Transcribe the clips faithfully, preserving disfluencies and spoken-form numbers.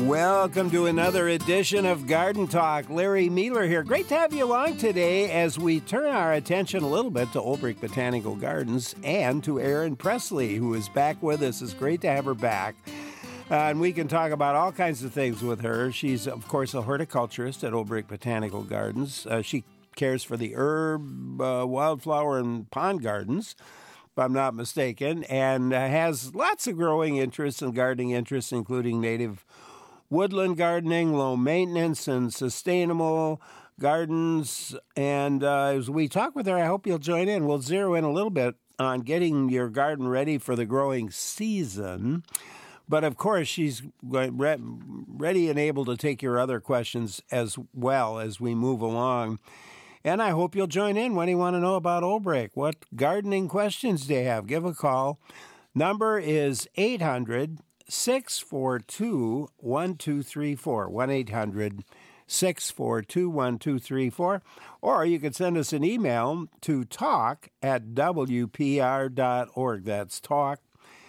Welcome to another edition of Garden Talk. Larry Mueller here. Great to have you along today as we turn our attention a little bit to Olbrich Botanical Gardens and to Erin Presley, who is back with us. It's great to have her back. Uh, and we can talk about all kinds of things with her. She's, of course, a horticulturist at Olbrich Botanical Gardens. Uh, she cares for the herb, uh, wildflower, and pond gardens, if I'm not mistaken, and uh, has lots of growing interests and gardening interests, including native woodland gardening, low maintenance, and sustainable gardens. And uh, as we talk with her, I hope you'll join in. We'll zero in a little bit on getting your garden ready for the growing season. But, of course, she's ready and able to take your other questions as well as we move along. And I hope you'll join in when you want to know about Olbrich. What gardening questions do you have? Give a call. Number is eight hundred, six four two, one two three four, one eight hundred, six four two, one two three four. Or you can send us an email to talk at w p r dot org. That's talk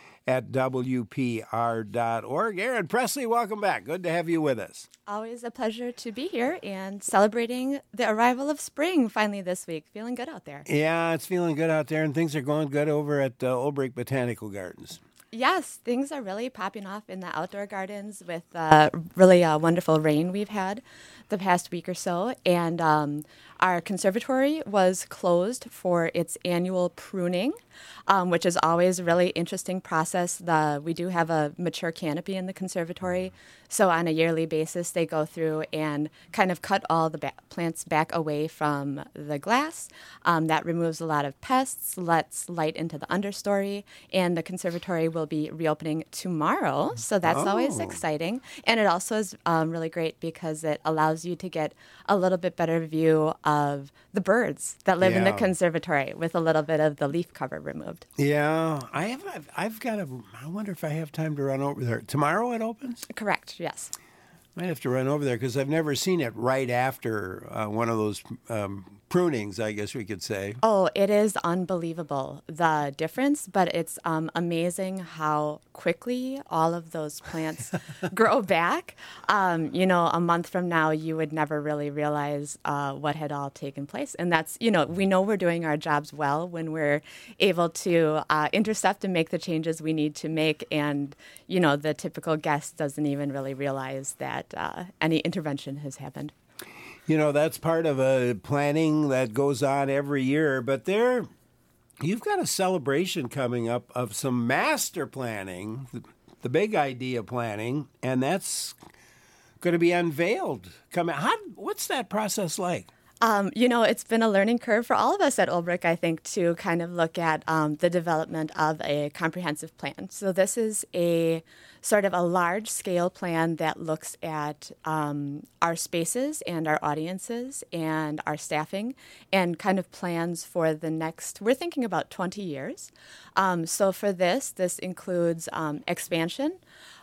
at w p r dot org. Erin Presley, welcome back. Good to have you with us. Always a pleasure to be here and celebrating the arrival of spring finally this week. Feeling good out there. Yeah, it's feeling good out there, and things are going good over at uh, Olbrich Botanical Gardens. Yes, things are really popping off in the outdoor gardens with uh, really uh, wonderful rain we've had the past week or so. And um, our conservatory was closed for its annual pruning, um, which is always a really interesting process. The, we do have a mature canopy in the conservatory, so on a yearly basis they go through and kind of cut all the ba- plants back away from the glass. Um, that removes a lot of pests, lets light into the understory, and the conservatory will be reopening tomorrow, so that's oh. always exciting. And it also is um, really great because it allows you to get a little bit better view of the birds that live yeah. in the conservatory with a little bit of the leaf cover removed. Yeah, I have. I've, I've got a. I wonder if I have time to run over there tomorrow. It opens. Correct. Yes. I have to run over there because I've never seen it right after uh, one of those um, prunings, I guess we could say. Oh, it is unbelievable, the difference, but it's um, amazing how quickly all of those plants grow back. Um, you know, a month from now, you would never really realize uh, what had all taken place. And that's, you know, we know we're doing our jobs well when we're able to uh, intercept and make the changes we need to make. And, you know, the typical guest doesn't even really realize that Uh, any intervention has happened. You know, that's part of a planning that goes on every year, but there, you've got a celebration coming up of some master planning, the, the big idea planning, and that's going to be unveiled. Coming, how, what's that process like? Um, you know, it's been a learning curve for all of us at Olbrich, I think, to kind of look at um, the development of a comprehensive plan. So this is a sort of a large-scale plan that looks at um, our spaces and our audiences and our staffing and kind of plans for the next, we're thinking about twenty years. Um, so for this, this includes um, expansion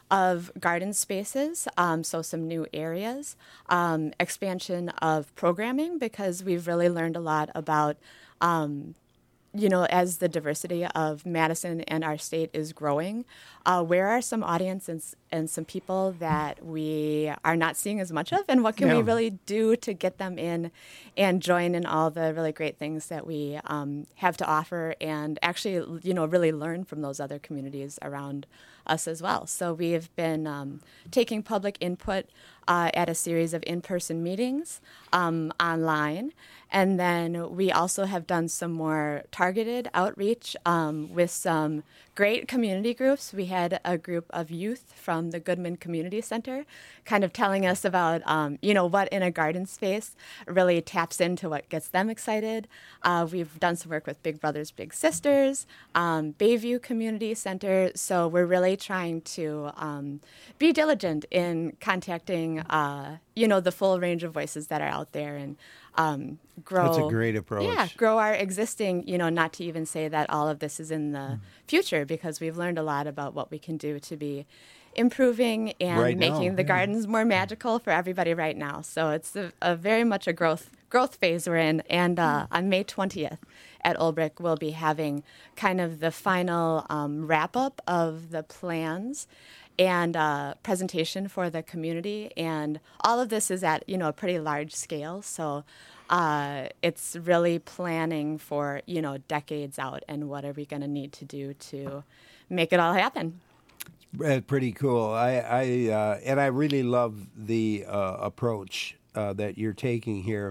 of garden spaces, um, so some new areas, um, expansion of programming, because we've really learned a lot about, um, you know, as the diversity of Madison and our state is growing, uh, where are some audiences and some people that we are not seeing as much of, and what can yeah. we really do to get them in and join in all the really great things that we um, have to offer, and actually, you know, really learn from those other communities around us as well. So we've been um, taking public input uh, at a series of in-person meetings um, online. And then we also have done some more targeted outreach um, with some great community groups. We had a group of youth from the Goodman Community Center kind of telling us about, um, you know, what in a garden space really taps into what gets them excited. Uh, we've done some work with Big Brothers Big Sisters, um, Bayview Community Center. So we're really trying to um, be diligent in contacting, uh, you know, the full range of voices that are out there and um, grow. That's a great approach. Yeah, grow our existing, you know, not to even say that all of this is in the mm. future, because we've learned a lot about what we can do to be improving and right making now, the yeah. gardens more magical for everybody right now. So it's a, a very much a growth growth phase we're in. And uh, on May twentieth at Olbrich, we'll be having kind of the final um, wrap-up of the plans and uh, presentation for the community. And all of this is at, you know, a pretty large scale. So uh, it's really planning for, you know, decades out and what are we going to need to do to make it all happen. Uh, pretty cool. I, I uh, and I really love the uh, approach uh, that you're taking here.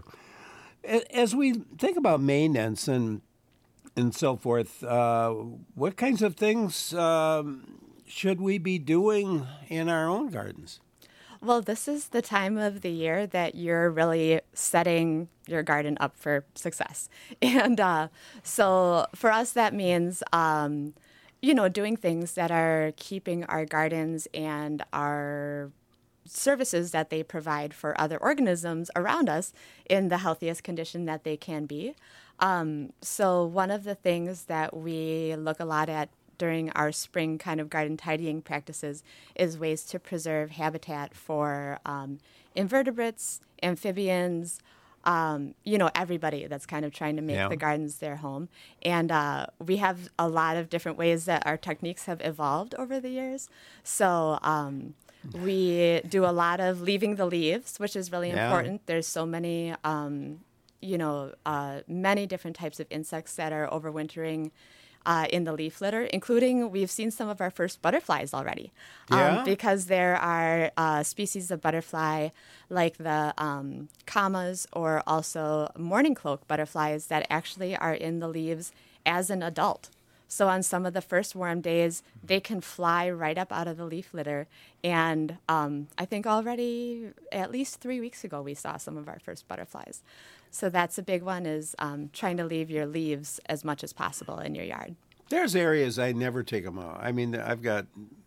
As we think about maintenance and and so forth, uh, what kinds of things um, should we be doing in our own gardens? Well, this is the time of the year that you're really setting your garden up for success. And uh, so for us, that means, um, you know, doing things that are keeping our gardens and our services that they provide for other organisms around us in the healthiest condition that they can be. Um, so one of the things that we look a lot at during our spring kind of garden tidying practices is ways to preserve habitat for um, invertebrates, amphibians, um, you know, everybody that's kind of trying to make yeah. the gardens their home. And uh, we have a lot of different ways that our techniques have evolved over the years. So um, we do a lot of leaving the leaves, which is really yeah. important. There's so many, um, you know, uh, many different types of insects that are overwintering Uh, in the leaf litter, including we've seen some of our first butterflies already. Um, yeah. Because there are uh, species of butterfly like the um, commas or also morning cloak butterflies that actually are in the leaves as an adult. So on some of the first warm days, they can fly right up out of the leaf litter. And um, I think already at least three weeks ago, we saw some of our first butterflies. So that's a big one, is um, trying to leave your leaves as much as possible in your yard. There's areas I never take them out. I mean, I've got...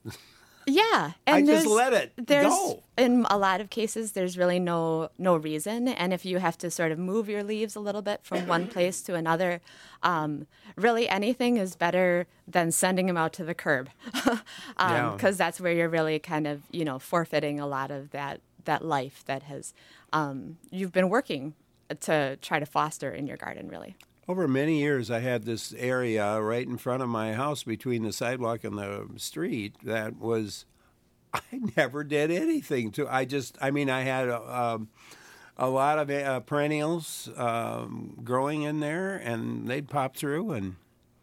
Yeah. And I there's, just let it there's, go. In a lot of cases, there's really no no reason. And if you have to sort of move your leaves a little bit from one place to another, um, really anything is better than sending them out to the curb. um, yeah. Because that's where you're really kind of, you know, forfeiting a lot of that, that life that has um, you've been working to try to foster in your garden, really. Over many years, I had this area right in front of my house between the sidewalk and the street that was, I never did anything to. I just, I mean, I had a, um, a lot of uh, perennials um, growing in there, and they'd pop through and...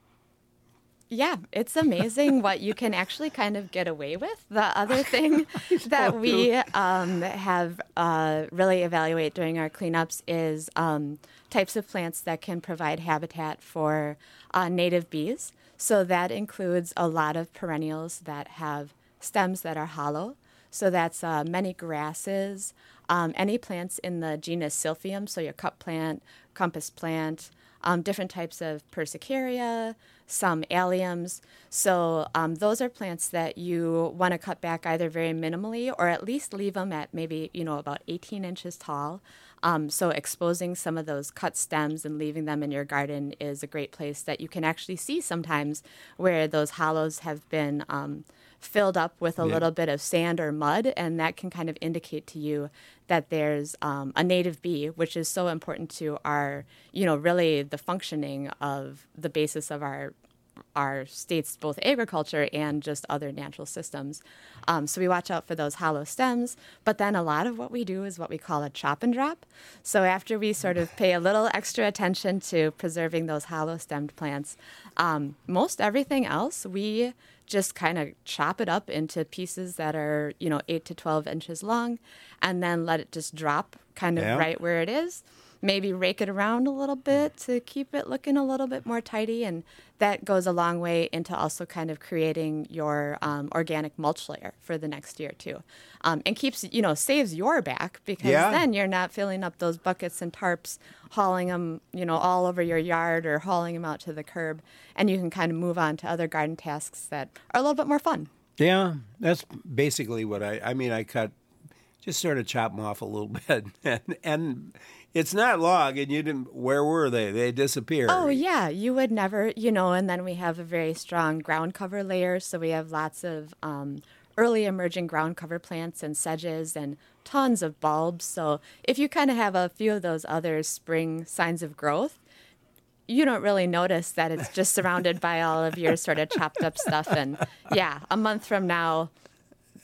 Yeah, it's amazing what you can actually kind of get away with. The other thing that we um, have uh, really evaluate during our cleanups is um, types of plants that can provide habitat for uh, native bees. So that includes a lot of perennials that have stems that are hollow. So that's uh, many grasses, um, any plants in the genus Silphium, so your cup plant, compass plant, um, different types of Persicaria, some alliums. So um, those are plants that you want to cut back either very minimally or at least leave them at maybe, you know, about eighteen inches tall. Um, so exposing some of those cut stems and leaving them in your garden is a great place that you can actually see sometimes where those hollows have been um, filled up with a yeah. little bit of sand or mud, and that can kind of indicate to you that there's um, a native bee, which is so important to our, you know, really the functioning of the basis of our our state's both agriculture and just other natural systems. Um, so we watch out for those hollow stems, but then a lot of what we do is what we call a chop and drop. So after we sort of pay a little extra attention to preserving those hollow stemmed plants, um, most everything else we just kind of chop it up into pieces that are, you know, eight to twelve inches long, and then let it just drop kind of yeah. right where it is. Maybe rake it around a little bit to keep it looking a little bit more tidy, and that goes a long way into also kind of creating your um, organic mulch layer for the next year too, um, and keeps, you know, saves your back, because yeah. then you're not filling up those buckets and tarps, hauling them, you know, all over your yard or hauling them out to the curb, and you can kind of move on to other garden tasks that are a little bit more fun. Yeah, that's basically what I, I mean, I cut, just sort of chop them off a little bit, and, and it's not long, and you didn't, where were they? They disappeared. Oh, yeah, you would never, you know, and then we have a very strong ground cover layer, so we have lots of um, early emerging ground cover plants and sedges and tons of bulbs. So if you kind of have a few of those other spring signs of growth, you don't really notice that it's just surrounded by all of your sort of chopped up stuff. And yeah, a month from now,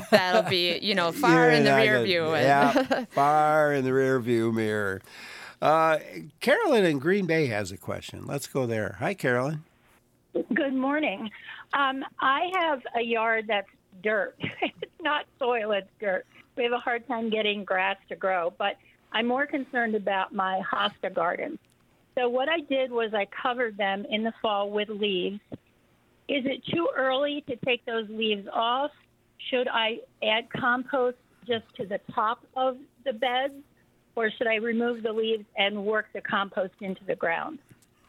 that'll be, you know, far You're in the not rear gonna- view. Yeah, far in the rear view mirror. Uh, Carolyn in Green Bay has a question. Let's go there. Hi, Carolyn. Good morning. Um, I have a yard that's dirt. It's not soil, it's dirt. We have a hard time getting grass to grow, but I'm more concerned about my hosta gardens. So what I did was I covered them in the fall with leaves. Is it too early to take those leaves off? Should I add compost just to the top of the beds, or should I remove the leaves and work the compost into the ground?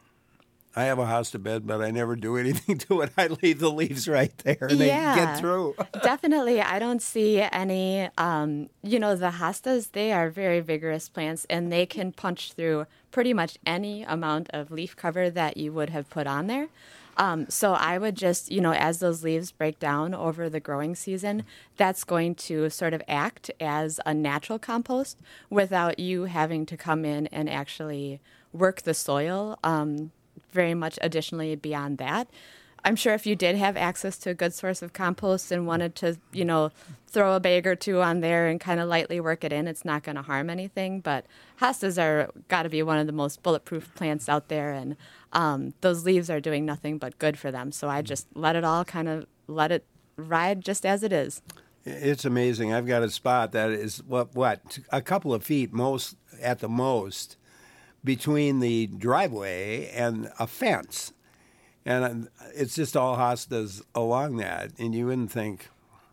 I have a hosta bed, but I never do anything to it. I leave the leaves right there and Yeah. they get through. Definitely. I don't see any, um, you know, the hostas, they are very vigorous plants and they can punch through pretty much any amount of leaf cover that you would have put on there. Um, so I would just, you know, as those leaves break down over the growing season, that's going to sort of act as a natural compost without you having to come in and actually work the soil um, very much additionally beyond that. I'm sure if you did have access to a good source of compost and wanted to, you know, throw a bag or two on there and kind of lightly work it in, it's not going to harm anything. But hostas are got to be one of the most bulletproof plants out there, and um, those leaves are doing nothing but good for them. So I just let it all kind of let it ride just as it is. It's amazing. I've got a spot that is, what, what, a couple of feet most at the most between the driveway and a fence. And it's just all hostas along that. And you wouldn't think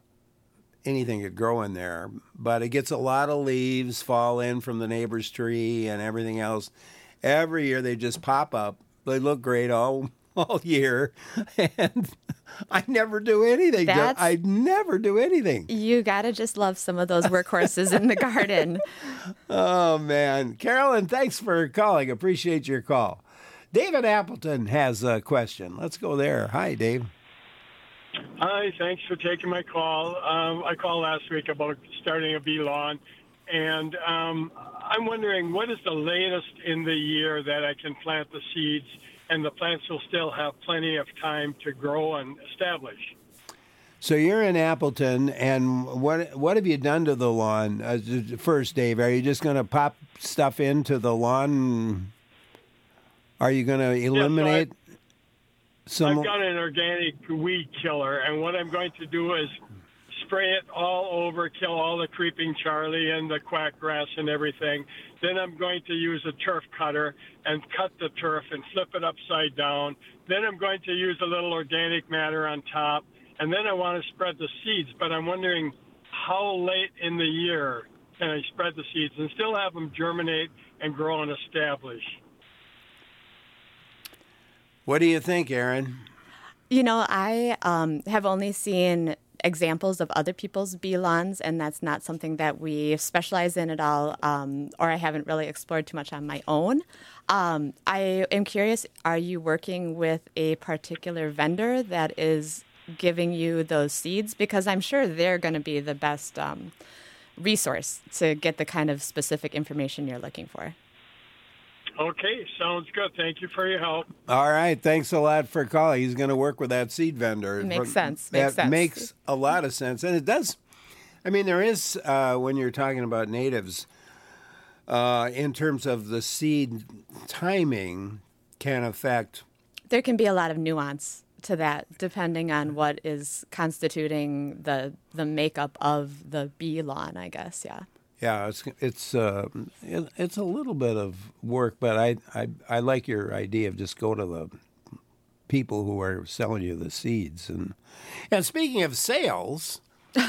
anything could grow in there. But it gets a lot of leaves fall in from the neighbor's tree and everything else. Every year they just pop up. They look great all all year. And I never do anything. That's, I never do anything. You got to just love some of those workhorses in the garden. Oh, man. Carolyn, thanks for calling. Appreciate your call. David Appleton has a question. Let's go there. Hi, Dave. Hi, thanks for taking my call. Um, I called last week about starting a bee lawn, and um, I'm wondering what is the latest in the year that I can plant the seeds and the plants will still have plenty of time to grow and establish? So you're in Appleton, and what what have you done to the lawn? Uh, first, Dave, are you just going to pop stuff into the lawn? Are you going to eliminate yes, so some? I've got an organic weed killer, and what I'm going to do is spray it all over, kill all the creeping Charlie and the quack grass and everything. Then I'm going to use a turf cutter and cut the turf and flip it upside down. Then I'm going to use a little organic matter on top, and then I want to spread the seeds. But I'm wondering how late in the year can I spread the seeds and still have them germinate and grow and establish? What do you think, Aaron? You know, I um, have only seen examples of other people's bee lawns, and that's not something that we specialize in at all, um, or I haven't really explored too much on my own. Um, I am curious, are you working with a particular vendor that is giving you those seeds? Because I'm sure they're going to be the best um, resource to get the kind of specific information you're looking for. Okay, sounds good. Thank you for your help. All right, thanks a lot for calling. He's going to work with that seed vendor. Makes sense. That Makes sense. makes a lot of sense, and it does. I mean, there is uh, when you're talking about natives, uh, in terms of the seed timing, can affect. There can be a lot of nuance to that, depending on what is constituting the the makeup of the bee lawn, I guess. Yeah. Yeah, it's it's uh, it, it's a little bit of work, but I, I I like your idea of just go to the people who are selling you the seeds. And and speaking of sales,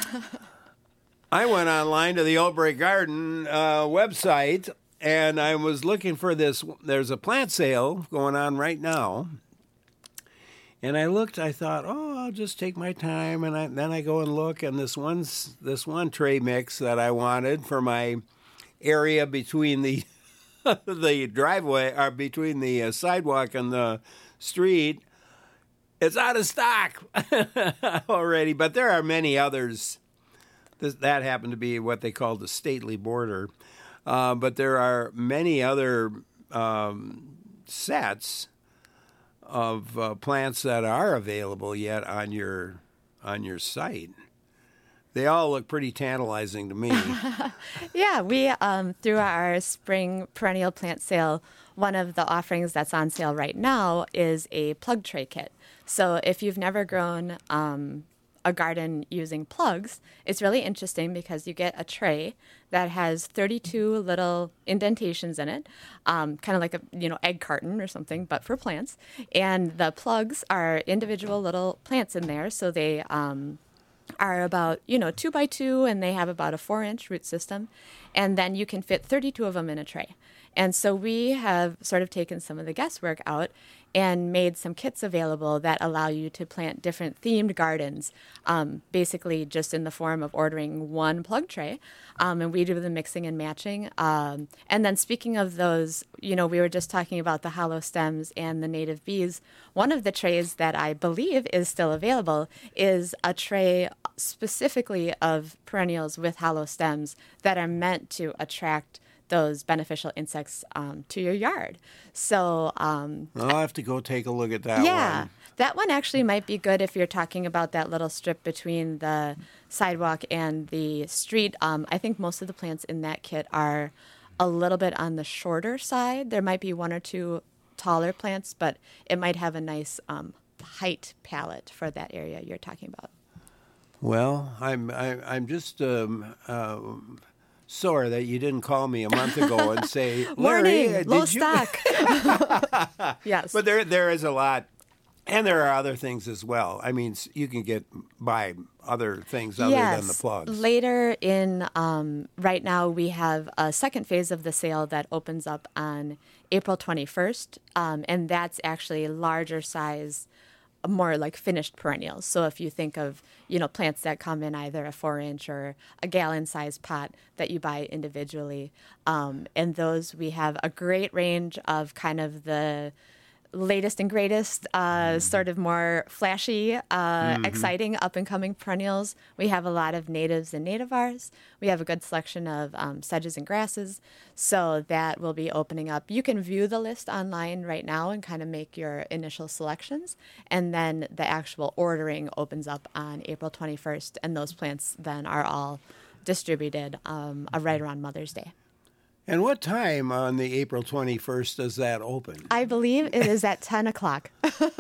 I went online to the Outbreak Garden uh, website, and I was looking for this. There's a plant sale going on right now. And I looked, I thought, oh, I'll just take my time. And I, then I go and look, and this one's this one tray mix that I wanted for my area between the the driveway, or between the uh, sidewalk and the street, it's out of stock already. But there are many others. This, that happened to be what they call the stately border. Uh, but there are many other um, sets of uh, plants that are available yet on your on your site. They all look pretty tantalizing to me. Yeah, we, um, through our spring perennial plant sale, one of the offerings that's on sale right now is a plug tray kit. So if you've never grown um, a garden using plugs, it's really interesting because you get a tray that has thirty-two little indentations in it, um, kind of like a you know egg carton or something, but for plants. And the plugs are individual little plants in there, so they um, are about you know two by two, and they have about a four-inch root system, and then you can fit thirty-two of them in a tray. And so we have sort of taken some of the guesswork out and made some kits available that allow you to plant different themed gardens, um, basically just in the form of ordering one plug tray. Um, and we do the mixing and matching. Um, and then speaking of those, you know, we were just talking about the hollow stems and the native bees. One of the trays that I believe is still available is a tray specifically of perennials with hollow stems that are meant to attract those beneficial insects um, to your yard. So um, I'll have to go take a look at that yeah, one. that one actually might be good if you're talking about that little strip between the sidewalk and the street. Um, I think most of the plants in that kit are a little bit on the shorter side. There might be one or two taller plants, but it might have a nice um, height palette for that area you're talking about. Well, I'm I, I'm just um, uh, sore that you didn't call me a month ago and say, Larry, Warning, did low you? stock. Yes. But there there is a lot, and there are other things as well. I mean, you can get buy other things other yes. than the plugs. Later in, um, right now we have a second phase of the sale that opens up on April twenty-first, um, and that's actually larger size, more like finished perennials. So if you think of, you know, plants that come in either a four inch or a gallon size pot that you buy individually. Um, and those, we have a great range of kind of the latest and greatest, uh, sort of more flashy, uh, mm-hmm. exciting up and coming perennials. We have a lot of natives and nativars. We have a good selection of um, sedges and grasses. So that will be opening up. You can view the list online right now and kind of make your initial selections. And then the actual ordering opens up on April twenty-first. And those plants then are all distributed um, right around Mother's Day. And what time on the April twenty-first does that open? I believe it is at ten o'clock.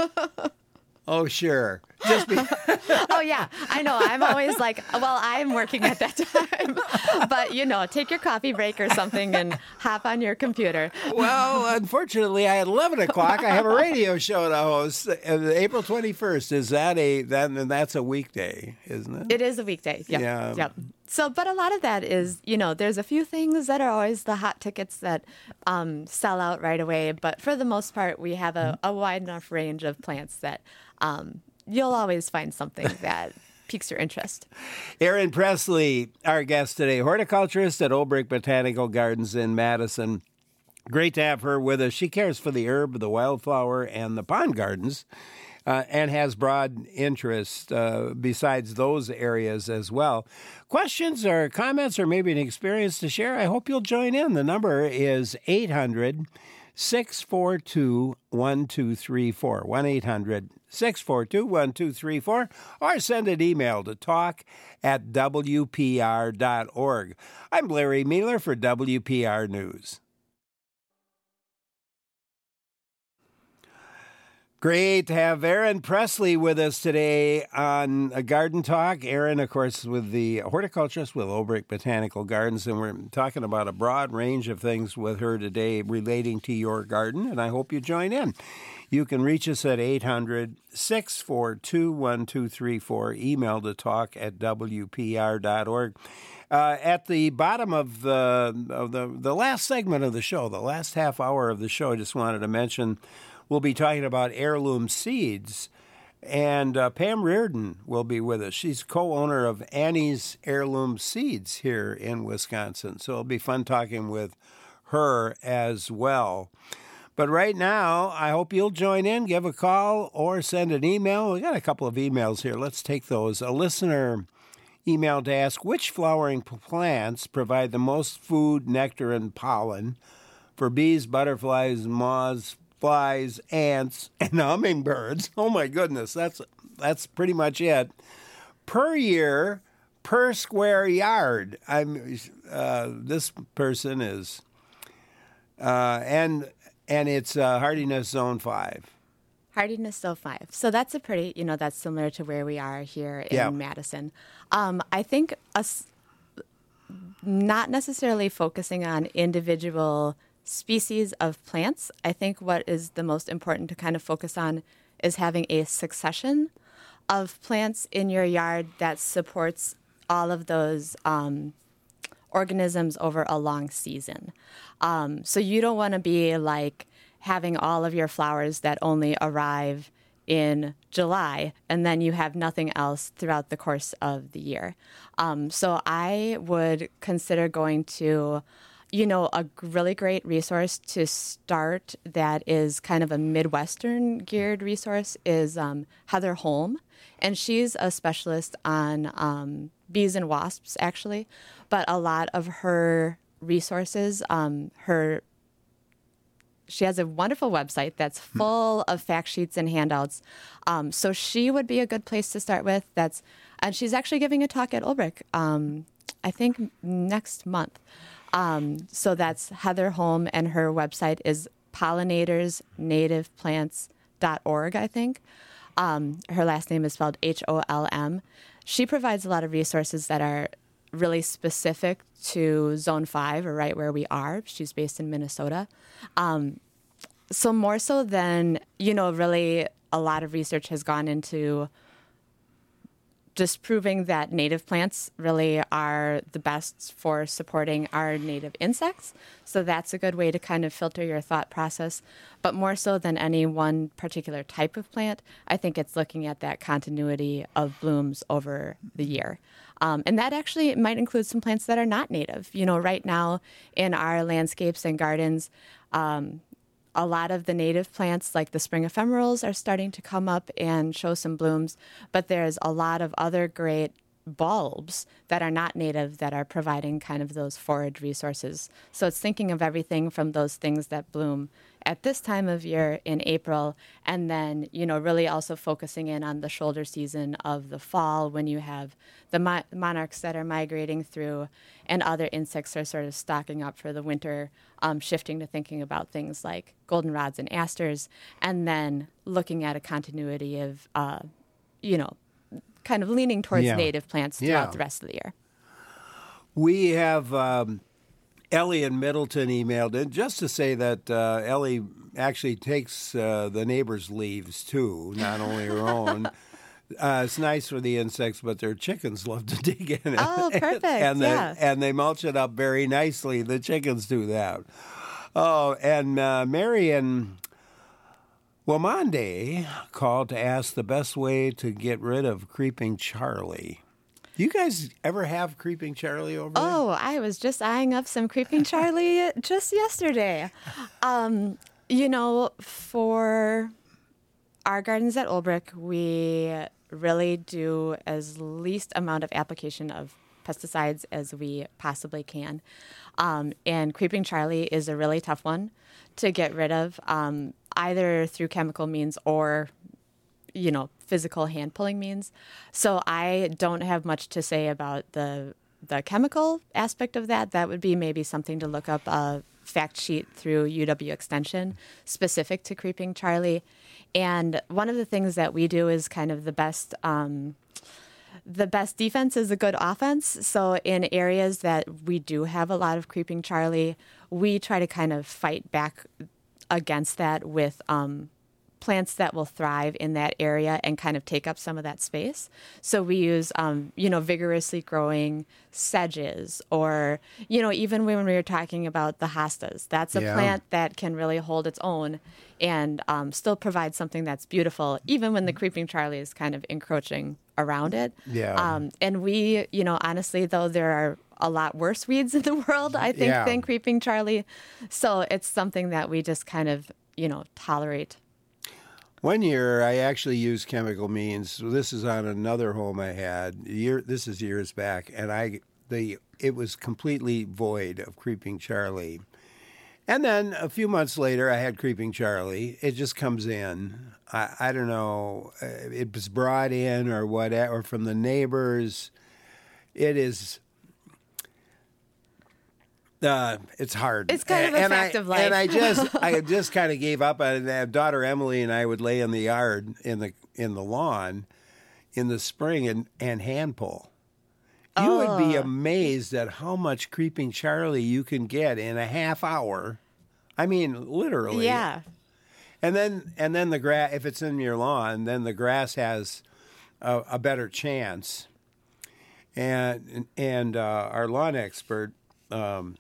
Oh, sure. Just be- Oh, yeah. I know. I'm always like, well, I'm working at that time. But, you know, take your coffee break or something and hop on your computer. Well, unfortunately, at eleven o'clock, I have a radio show to host. And April twenty-first, is that a, that, that's a weekday, isn't it? It is a weekday. Yep. Yeah. Yep. So, but a lot of that is, you know, there's a few things that are always the hot tickets that um, sell out right away. But for the most part, we have a, a wide enough range of plants that um, you'll always find something that piques your interest. Erin Presley, our guest today, horticulturist at Olbrich Botanical Gardens in Madison. Great to have her with us. She cares for the herb, the wildflower, and the pond gardens. Uh, and has broad interest uh, besides those areas as well. Questions or comments or maybe an experience to share, I hope you'll join in. The number is eight hundred, six four two, one two three four, one eight hundred, six four two, one two three four, or send an email to talk at W P R dot org. I'm Larry Mealer for W P R News. Great to have Erin Presley with us today on a Garden Talk. Erin, of course, with the horticulturist with Olbrich Botanical Gardens, and we're talking about a broad range of things with her today relating to your garden, and I hope you join in. You can reach us at eight hundred, six four two, one two three four, email to talk at W P R dot org. Uh, at the bottom of the, of the the last segment of the show, the last half hour of the show, I just wanted to mention we'll be talking about heirloom seeds, and uh, Pam Reardon will be with us. She's co-owner of Annie's Heirloom Seeds here in Wisconsin, so it'll be fun talking with her as well. But right now, I hope you'll join in, give a call, or send an email. We got a couple of emails here. Let's take those. A listener emailed to ask, which flowering plants provide the most food, nectar, and pollen for bees, butterflies, moths, flies, ants, and hummingbirds? Oh my goodness, that's that's pretty much it. Per year, per square yard. I'm uh, this person is, uh, and and it's uh, hardiness zone five. Hardiness zone five. So that's a pretty, you know, that's similar to where we are here in Yeah. Madison. Um, I think us not necessarily focusing on individual species of plants. I think what is the most important to kind of focus on is having a succession of plants in your yard that supports all of those um, organisms over a long season. Um, so you don't want to be like having all of your flowers that only arrive in July and then you have nothing else throughout the course of the year. Um, so I would consider going to, you know, a really great resource to start that is kind of a Midwestern geared resource is um, Heather Holm. And she's a specialist on um, bees and wasps, actually. But a lot of her resources, um, her she has a wonderful website that's full of fact sheets and handouts. Um, so she would be a good place to start with. That's and she's actually giving a talk at Ulbrich, um, I think next month. Um, so that's Heather Holm, and her website is pollinators native plants dot org, I think. Um, her last name is spelled H O L M. She provides a lot of resources that are really specific to Zone five, or right where we are. She's based in Minnesota. Um, so more so than, you know, really a lot of research has gone into just proving that native plants really are the best for supporting our native insects. So that's a good way to kind of filter your thought process. But more so than any one particular type of plant, I think it's looking at that continuity of blooms over the year. Um, and that actually might include some plants that are not native. You know, right now in our landscapes and gardens, um, a lot of the native plants, like the spring ephemerals, are starting to come up and show some blooms. But there's a lot of other great bulbs that are not native that are providing kind of those forage resources. So it's thinking of everything from those things that bloom at this time of year in April, and then, you know, really also focusing in on the shoulder season of the fall when you have the mo- monarchs that are migrating through and other insects are sort of stocking up for the winter, um, shifting to thinking about things like goldenrods and asters, and then looking at a continuity of, uh, you know, kind of leaning towards Yeah. native plants throughout Yeah. the rest of the year. We have um, Ellie in Middleton emailed in just to say that uh, Ellie actually takes uh, the neighbors' leaves too, not only her own. Uh, it's nice for the insects, but their chickens love to dig in it. Oh, perfect, and, yeah. they, and they mulch it up very nicely. The chickens do that. Oh, and uh, Marion Wamande called to ask the best way to get rid of Creeping Charlie. Do you guys ever have Creeping Charlie over there? Oh, I was just eyeing up some Creeping Charlie just yesterday. Um, you know, for our gardens at Ulbrich, we really do as least amount of application of pesticides as we possibly can. Um, and Creeping Charlie is a really tough one to get rid of, um, either through chemical means or, you know, physical hand pulling means. So I don't have much to say about the the chemical aspect of that. That would be maybe something to look up a fact sheet through U W Extension specific to Creeping Charlie. And one of the things that we do is kind of the best um, the best defense is a good offense. So in areas that we do have a lot of Creeping Charlie, we try to kind of fight back against that with um, plants that will thrive in that area and kind of take up some of that space. So we use, um, you know, vigorously growing sedges, or, you know, even when we were talking about the hostas, that's a Yeah. plant that can really hold its own and um, still provide something that's beautiful, even when the Creeping Charlie is kind of encroaching around it. Yeah. Um, and we, you know, honestly, though, there are a lot worse weeds in the world, I think, Yeah. than Creeping Charlie. So it's something that we just kind of, you know, tolerate. One year, I actually used chemical means. So this is on another home I had. Year, this is years back, and I the it was completely void of Creeping Charlie. And then a few months later, I had Creeping Charlie. It just comes in. I, I don't know. uh, It was brought in or what, or from the neighbors. it is. Uh, it's hard. It's kind of a and fact I, of life. And I just, I just kind of gave up. And uh, daughter Emily and I would lay in the yard in the in the lawn in the spring and, and hand pull. You would be Oh. amazed at how much creeping Charlie you can get in a half hour. I mean, literally. Yeah. And then, and then the grass. If it's in your lawn, then the grass has a, a better chance. And and uh, our lawn expert. Um,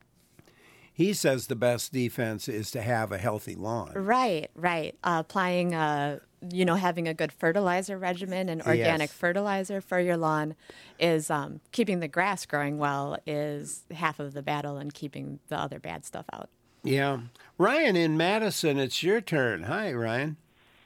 He says the best defense is to have a healthy lawn. Right, right. Uh, applying, a, you know, having a good fertilizer regimen and organic Yes. fertilizer for your lawn is um, keeping the grass growing well is half of the battle and keeping the other bad stuff out. Yeah. Ryan in Madison, it's your turn. Hi, Ryan.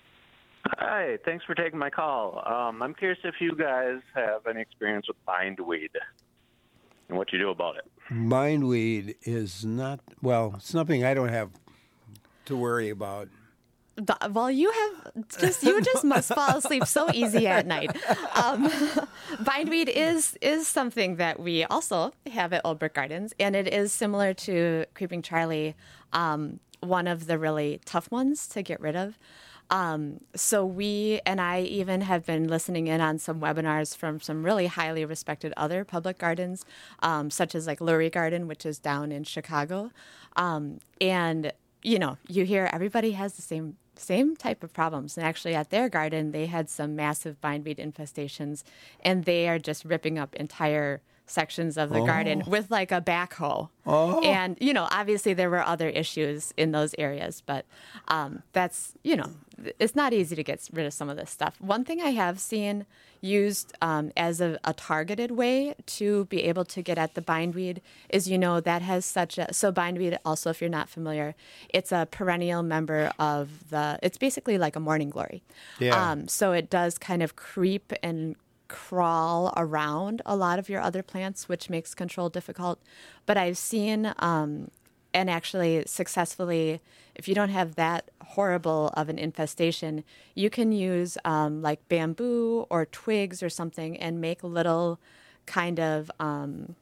Hi, thanks for taking my call. Um, I'm curious if you guys have any experience with bindweed and what you do about it. Bindweed is not, well, it's something I don't have to worry about. The- Well, you have just you just must fall asleep so easy at night. Um, bindweed is is something that we also have at Old Brick Gardens, and it is similar to Creeping Charlie, um, one of the really tough ones to get rid of. Um, so we and I even have been listening in on some webinars from some really highly respected other public gardens, um, such as like Lurie Garden, which is down in Chicago, um, and you know you hear everybody has the same same type of problems. And actually, at their garden, they had some massive bindweed infestations, and they are just ripping up entire sections of the garden with like a backhoe. Oh. And, you know, obviously there were other issues in those areas, but um, that's, you know, it's not easy to get rid of some of this stuff. One thing I have seen used um, as a, a targeted way to be able to get at the bindweed is, you know, that has such a, so bindweed also, if you're not familiar, it's a perennial member of the, it's basically like a morning glory. Yeah. Um, so it does kind of creep and crawl around a lot of your other plants, which makes control difficult. But I've seen, um, and actually successfully, if you don't have that horrible of an infestation, you can use um, like bamboo or twigs or something and make little kind of um,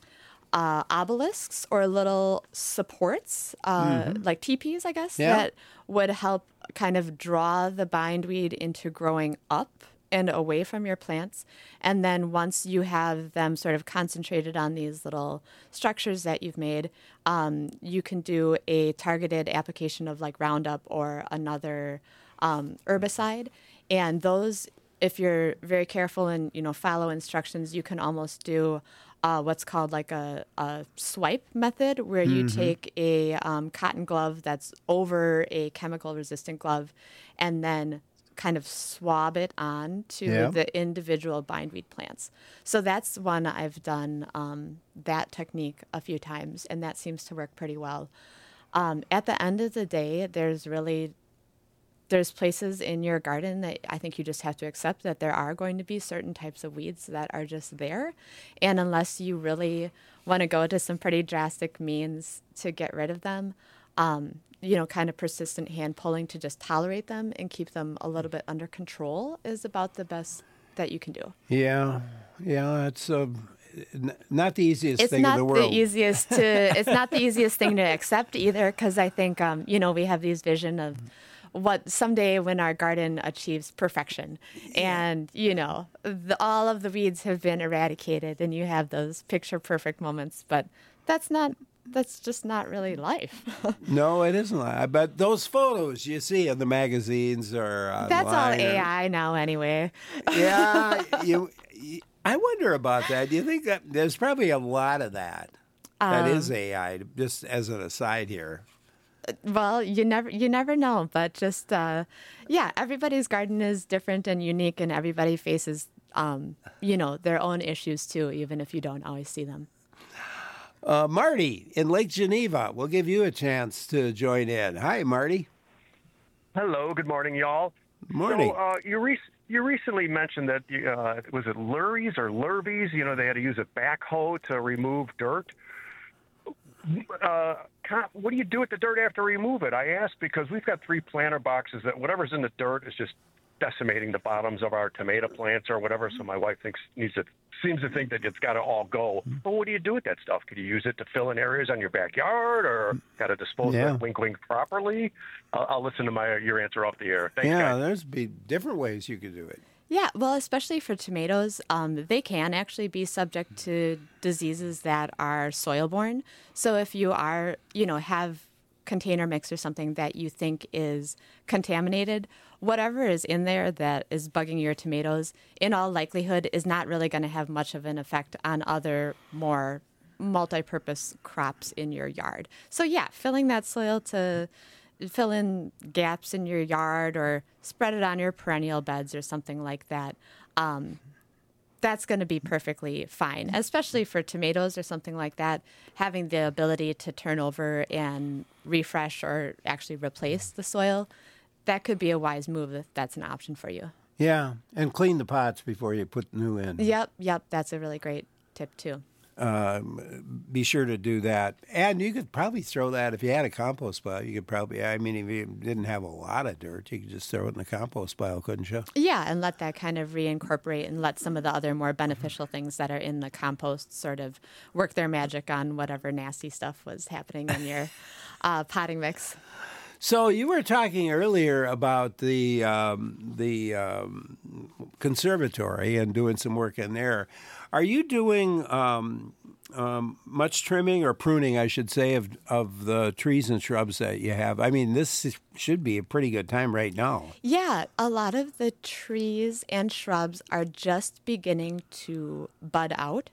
uh, obelisks or little supports, uh, like teepees, I guess, Yeah. that would help kind of draw the bindweed into growing up and away from your plants. And then once you have them sort of concentrated on these little structures that you've made, um, you can do a targeted application of like Roundup or another um, herbicide. And those, if you're very careful and, you know, follow instructions, you can almost do uh, what's called like a, a swipe method, where you take a um, cotton glove that's over a chemical resistant glove and then kind of swab it on to Yeah. the individual bindweed plants. So that's one I've done um, that technique a few times, and that seems to work pretty well. Um, at the end of the day, there's really there's places in your garden that I think you just have to accept that there are going to be certain types of weeds that are just there. And unless you really want to go to some pretty drastic means to get rid of them, um, you know, kind of persistent hand pulling to just tolerate them and keep them a little bit under control is about the best that you can do. Yeah. Yeah. It's uh, n- not the easiest It's thing not in the the world. easiest to it's not the easiest thing to accept either, because I think um, you know, we have these vision of what someday when our garden achieves perfection, and you know, the, all of the weeds have been eradicated and you have those picture perfect moments, but that's not that's just not really life. No, it isn't. Like, but those photos you see in the magazines or online, That's all or- A I now anyway. Yeah, you, you. I wonder about that. Do you think that there's probably a lot of that? That Um, is A I. Just as an aside here. Well, you never you never know, but just uh, yeah, everybody's garden is different and unique, and everybody faces um, you know, their own issues too, even if you don't always see them. Uh, Marty in Lake Geneva. We'll give you a chance to join in. Hi, Marty. Hello, good morning, y'all. Morning. So uh, you re- you recently mentioned that uh, was it Luries or Lurbies? You know, they had to use a backhoe to remove dirt. Uh, con- what do you do with the dirt after you remove it? I ask because we've got three planter boxes that whatever's in the dirt is just decimating the bottoms of our tomato plants or whatever. So my wife thinks needs to seems to think that it's got to all go. But what do you do with that stuff? Could you use it to fill in areas on your backyard, or got to dispose Yeah. of it wink wink properly? I'll, I'll listen to my your answer off the air. Thanks, Yeah, guys. there's be different ways you could do it. Yeah, well, especially for tomatoes, um, they can actually be subject to diseases that are soil-borne. So if you are, you know, have container mix or something that you think is contaminated, whatever is in there that is bugging your tomatoes, in all likelihood, is not really going to have much of an effect on other more multi-purpose crops in your yard. So yeah, filling that soil to fill in gaps in your yard or spread it on your perennial beds or something like that. Um, that's going to be perfectly fine, especially for tomatoes or something like that. Having the ability to turn over and refresh or actually replace the soil, that could be a wise move if that's an option for you. Yeah, and clean the pots before you put new in. Yep, yep, that's a really great tip too. Um, be sure to do that. And you could probably throw that, if you had a compost pile, you could probably, I mean, if you didn't have a lot of dirt, you could just throw it in the compost pile, couldn't you? Yeah, and let that kind of reincorporate and let some of the other more beneficial things that are in the compost sort of work their magic on whatever nasty stuff was happening in your uh, potting mix. So you were talking earlier about the um, the um, conservatory and doing some work in there. Are you doing um, um, much trimming or pruning, I should say, of of the trees and shrubs that you have? I mean, this should be a pretty good time right now. Yeah, a lot of the trees and shrubs are just beginning to bud out.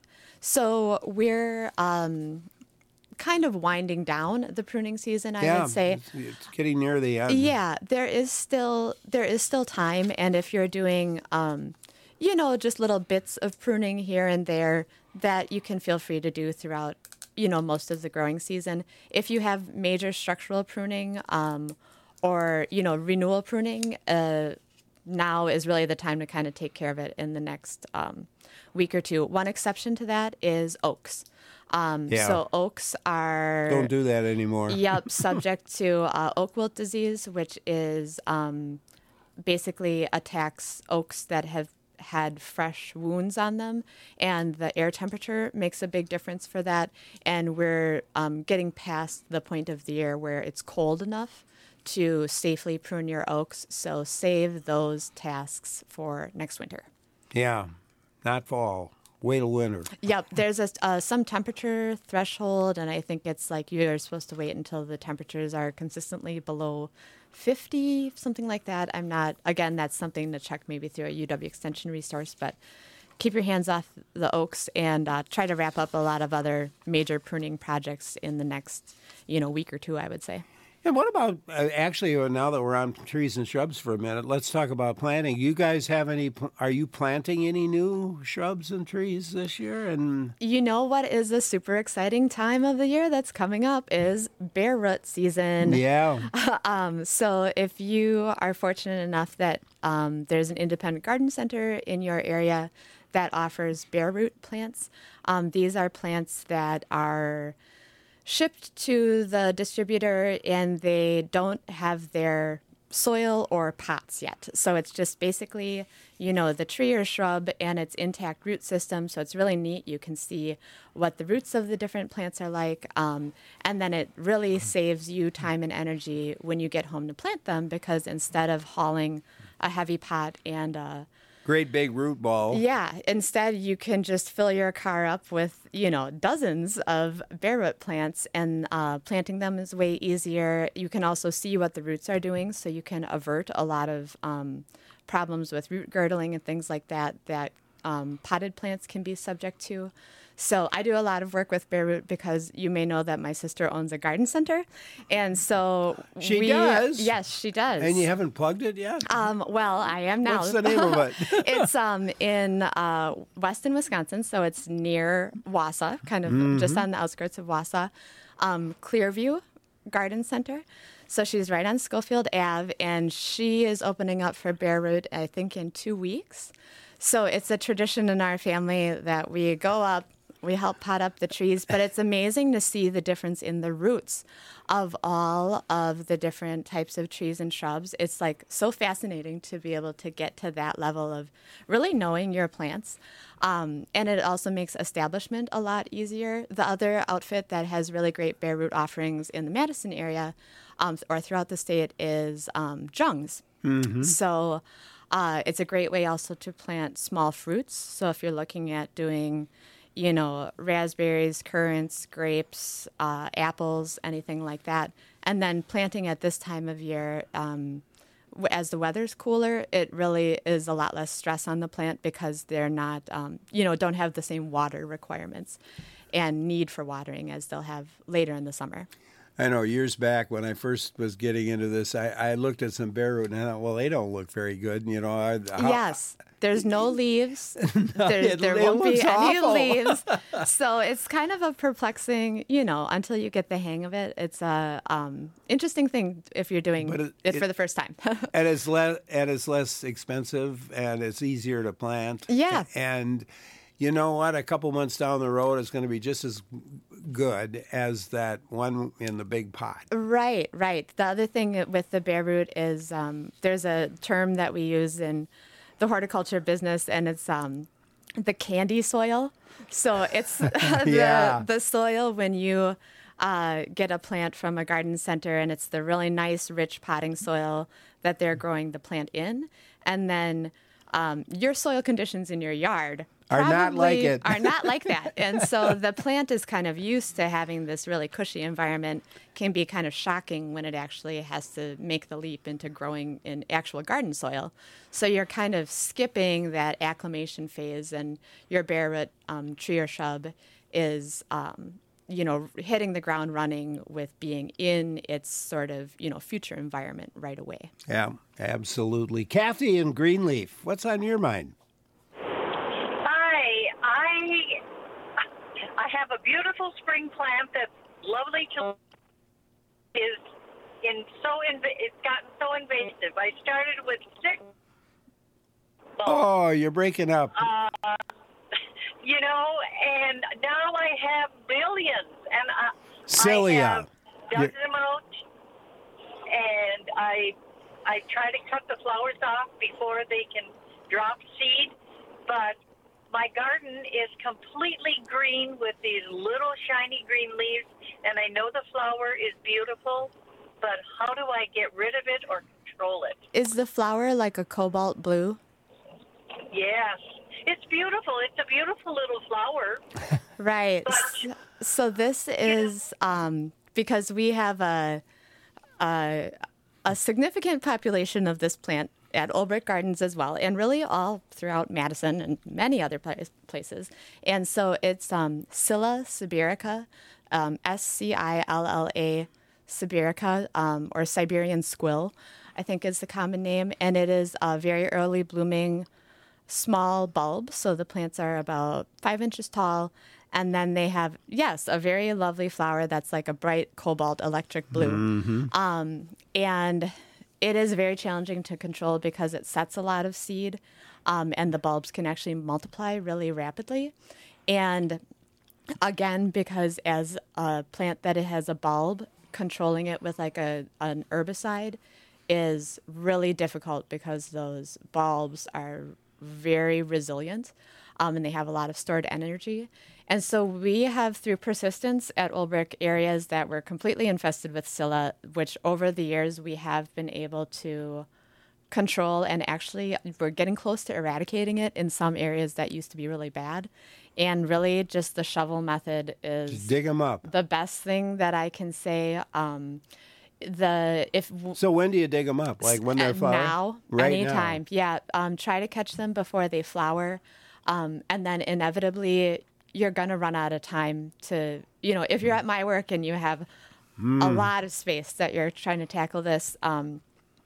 So we're um, kind of winding down the pruning season, I yeah, would say. It's, it's getting near the end. Yeah, there is still there is still time, and if you're doing, um, you know, just little bits of pruning here and there, that you can feel free to do throughout, you know, most of the growing season. If you have major structural pruning, um, or you know, renewal pruning, uh, now is really the time to kind of take care of it in the next um, week or two. One exception to that is oaks. Um, Yeah. So oaks are Don't do that anymore. Yep, subject to uh, oak wilt disease, which is um, basically attacks oaks that have had fresh wounds on them, and the air temperature makes a big difference for that. And we're um, getting past the point of the year where it's cold enough to safely prune your oaks, so save those tasks for next winter. Yeah, not fall. Wait till winter. Yep, there's a uh, some temperature threshold, and I think it's like you're supposed to wait until the temperatures are consistently below fifty, something like that. I'm not, again, that's something to check maybe through a U W Extension resource, but keep your hands off the oaks and uh, try to wrap up a lot of other major pruning projects in the next, you know, week or two, I would say. And what about, uh, actually, uh, now that we're on trees and shrubs for a minute, let's talk about planting. You guys have any, pl- are you planting any new shrubs and trees this year? And You know what is a super exciting time of the year that's coming up is bare root season. yeah, Um, so if you are fortunate enough that um, there's an independent garden center in your area that offers bare root plants, um, these are plants that are shipped to the distributor and they don't have their soil or pots yet. So it's just basically, you know, the tree or shrub and its intact root system. So it's really neat. You can see what the roots of the different plants are like. Um, and then it really saves you time and energy when you get home to plant them, because instead of hauling a heavy pot and a great big root ball. yeah, instead you can just fill your car up with, you know, dozens of bare root plants, and uh, planting them is way easier. You can also see what the roots are doing, so you can avert a lot of um, problems with root girdling and things like that that um, potted plants can be subject to. So I do a lot of work with bare root because you may know that my sister owns a garden center, and so She we, does? Yes, she does. And you haven't plugged it yet? Um, well, I am now. What's the name of it? It's um, in uh, Weston, Wisconsin, so it's near Wausau, kind of Mm-hmm. just on the outskirts of Wausau. Um, Clearview Garden Center. So she's right on Schofield Avenue, and she is opening up for bare root, I think, in two weeks. So it's a tradition in our family that we go up We help pot up the trees, but it's amazing to see the difference in the roots of all of the different types of trees and shrubs. It's like so fascinating to be able to get to that level of really knowing your plants. Um, and it also makes establishment a lot easier. The other outfit that has really great bare root offerings in the Madison area um, or throughout the state is um, Jung's. Mm-hmm. So uh, it's a great way also to plant small fruits. So if you're looking at doing, you know, raspberries, currants, grapes, uh, apples, anything like that, and then planting at this time of year, um, as the weather's cooler, it really is a lot less stress on the plant because they're not, um, you know, don't have the same water requirements and need for watering as they'll have later in the summer. I know years back when I first was getting into this, I, I looked at some bare root and I thought, well, they don't look very good. You know, I, how, yes, there's no leaves. no, There's, it, there it won't be any awful. leaves. So it's kind of a perplexing, you know, until you get the hang of it. It's a um, interesting thing if you're doing But it, it- for the first time. and it's less and it's less expensive and it's easier to plant. Yeah. And you know what? A couple months down the road, it's going to be just as good as that one in the big pot. Right, right. The other thing with the bare root is um, there's a term that we use in the horticulture business, and it's um, the candy soil. So it's the, Yeah. the soil when you uh, get a plant from a garden center, and it's the really nice, rich potting soil that they're growing the plant in. And then um, your soil conditions in your yard Are not like probably it. are not like that. And so the plant is kind of used to having this really cushy environment, can be kind of shocking when it actually has to make the leap into growing in actual garden soil. So you're kind of skipping that acclimation phase, and your bare root um, tree or shrub is, um, you know, hitting the ground running with being in its sort of, you know, future environment right away. Yeah, absolutely. Kathy in Greenleaf, what's on your mind? Hi, I I have a beautiful spring plant that's lovely to is in so inv- it's gotten so invasive. I started with six. Oh, you're breaking up. Uh, you know, and now I have billions, and I, Celia. I have dug You're- them out, and I I try to cut the flowers off before they can drop seed, but my garden is completely green with these little shiny green leaves, and I know the flower is beautiful, but how do I get rid of it or control it? Is the flower like a cobalt blue? Yes, it's beautiful. It's a beautiful little flower. Right. But- So, so this is um, because we have a, a a significant population of this plant at Olbrich Gardens as well, and really all throughout Madison and many other pla- places. And so it's um, Scilla sibirica, um, S C I L L A sibirica, um, or Siberian squill, I think is the common name. And it is a very early blooming small bulb. So the plants are about five inches tall. And then they have, yes, a very lovely flower that's like a bright cobalt electric blue. Um, and it is very challenging to control because it sets a lot of seed, um, and the bulbs can actually multiply really rapidly. And again, because as a plant that it has a bulb, controlling it with like a an herbicide is really difficult because those bulbs are very resilient, um, and they have a lot of stored energy. And so we have, through persistence at Olbrich, areas that were completely infested with Scilla, which over the years we have been able to control, and actually we're getting close to eradicating it in some areas that used to be really bad. And really just the shovel method is Dig them up. the best thing that I can say. Um, the if So when do you dig them up? Like when they're uh, flowering? now, Right anytime. Yeah, um, try to catch them before they flower, um, and then inevitably you're gonna run out of time to, you know, if you're at my work and you have Mm. a lot of space that you're trying to tackle this, um,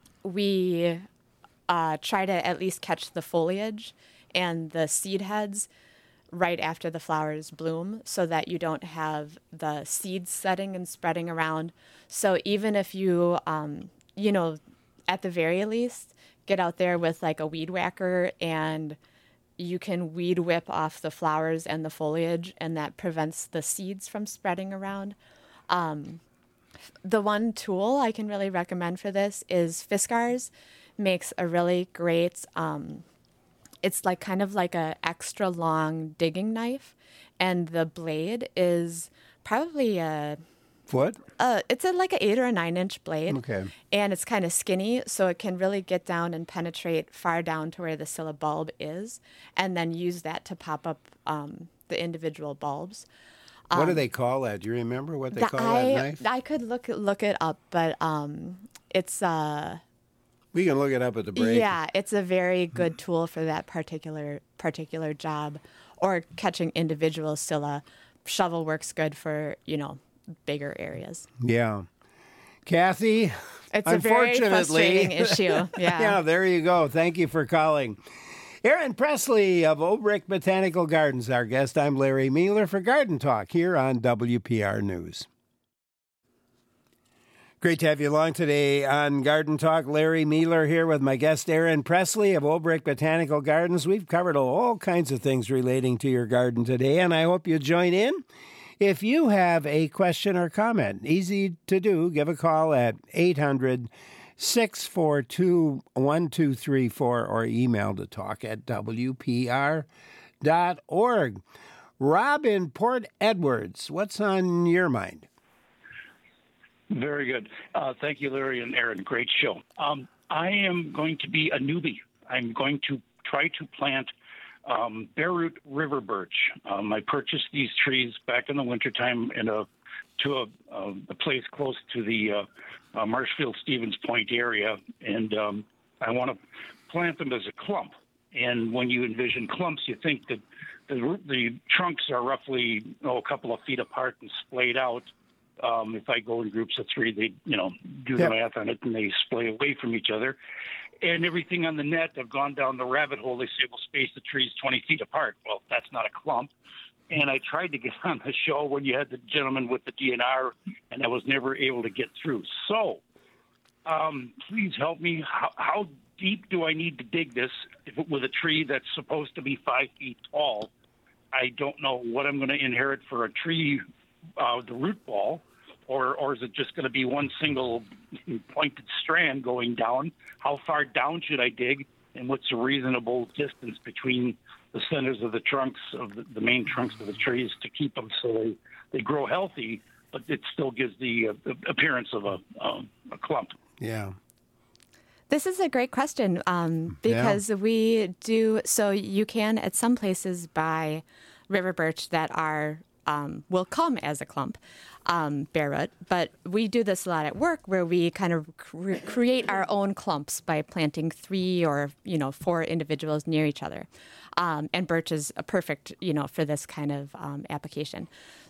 we uh, try to at least catch the foliage and the seed heads right after the flowers bloom so that you don't have the seeds setting and spreading around. So even if you, um, you know, at the very least, get out there with like a weed whacker and you can weed whip off the flowers and the foliage, and that prevents the seeds from spreading around. Um, the one tool I can really recommend for this is Fiskars. Makes a really great, um, it's like kind of like a extra long digging knife, and the blade is probably a Foot? Uh, it's a, like an eight or a nine inch blade. Okay. And it's kind of skinny, so it can really get down and penetrate far down to where the scilla bulb is, and then use that to pop up um, the individual bulbs. What Um, do they call that? Do you remember what they the- call I, that knife? I could look look it up, but um, it's uh, We can look it up at the break. yeah, it's a very good tool for that particular particular job, or catching individual scilla. Shovel works good for, you know, bigger areas. Yeah. Kathy, It's a very unfortunately, frustrating issue. Yeah. yeah, there you go. Thank you for calling. Aaron Presley of Obrick Botanical Gardens, our guest. I'm Larry Mueller for Garden Talk here on W P R News. Great to have you along today on Garden Talk. Larry Mueller here with my guest Aaron Presley of Obrick Botanical Gardens. We've covered all kinds of things relating to your garden today, and I hope you join in. If you have a question or comment, easy to do, give a call at eight hundred, six four two, one two three four or email to talk at W P R dot org. Rob in Port Edwards, what's on your mind? Very good. Uh, thank you, Larry and Aaron. Great show. Um, I am going to be a newbie. I'm going to try to plant um, bare-root river birch. Um, I purchased these trees back in the wintertime in a, to a, a, a place close to the uh, uh, Marshfield-Stevens Point area, and um, I want to plant them as a clump. And when you envision clumps, you think that the, the trunks are roughly oh, a couple of feet apart and splayed out. Um, if I go in groups of three, they, you know, do the Yep. math on it, and they splay away from each other. And everything on the net have gone down the rabbit hole. They say, well, space the trees twenty feet apart. Well, that's not a clump. And I tried to get on the show when you had the gentleman with the D N R, and I was never able to get through. So um, please help me. How, how deep do I need to dig this if it, with a tree that's supposed to be five feet tall? I don't know what I'm going to inherit for a tree, uh, the root ball, or or is it just going to be one single pointed strand going down? How far down should I dig, and what's a reasonable distance between the centers of the trunks, of the, the main trunks of the trees, to keep them so they, they grow healthy, but it still gives the uh, appearance of a, um, a clump? Yeah. This is a great question um, because Yeah. we do, so you can at some places buy river birch that are, um, will come as a clump, um, bare root, but we do this a lot at work where we kind of cre- create our own clumps by planting three or, you know, four individuals near each other. Um, and birch is a perfect, you know, for this kind of um, application.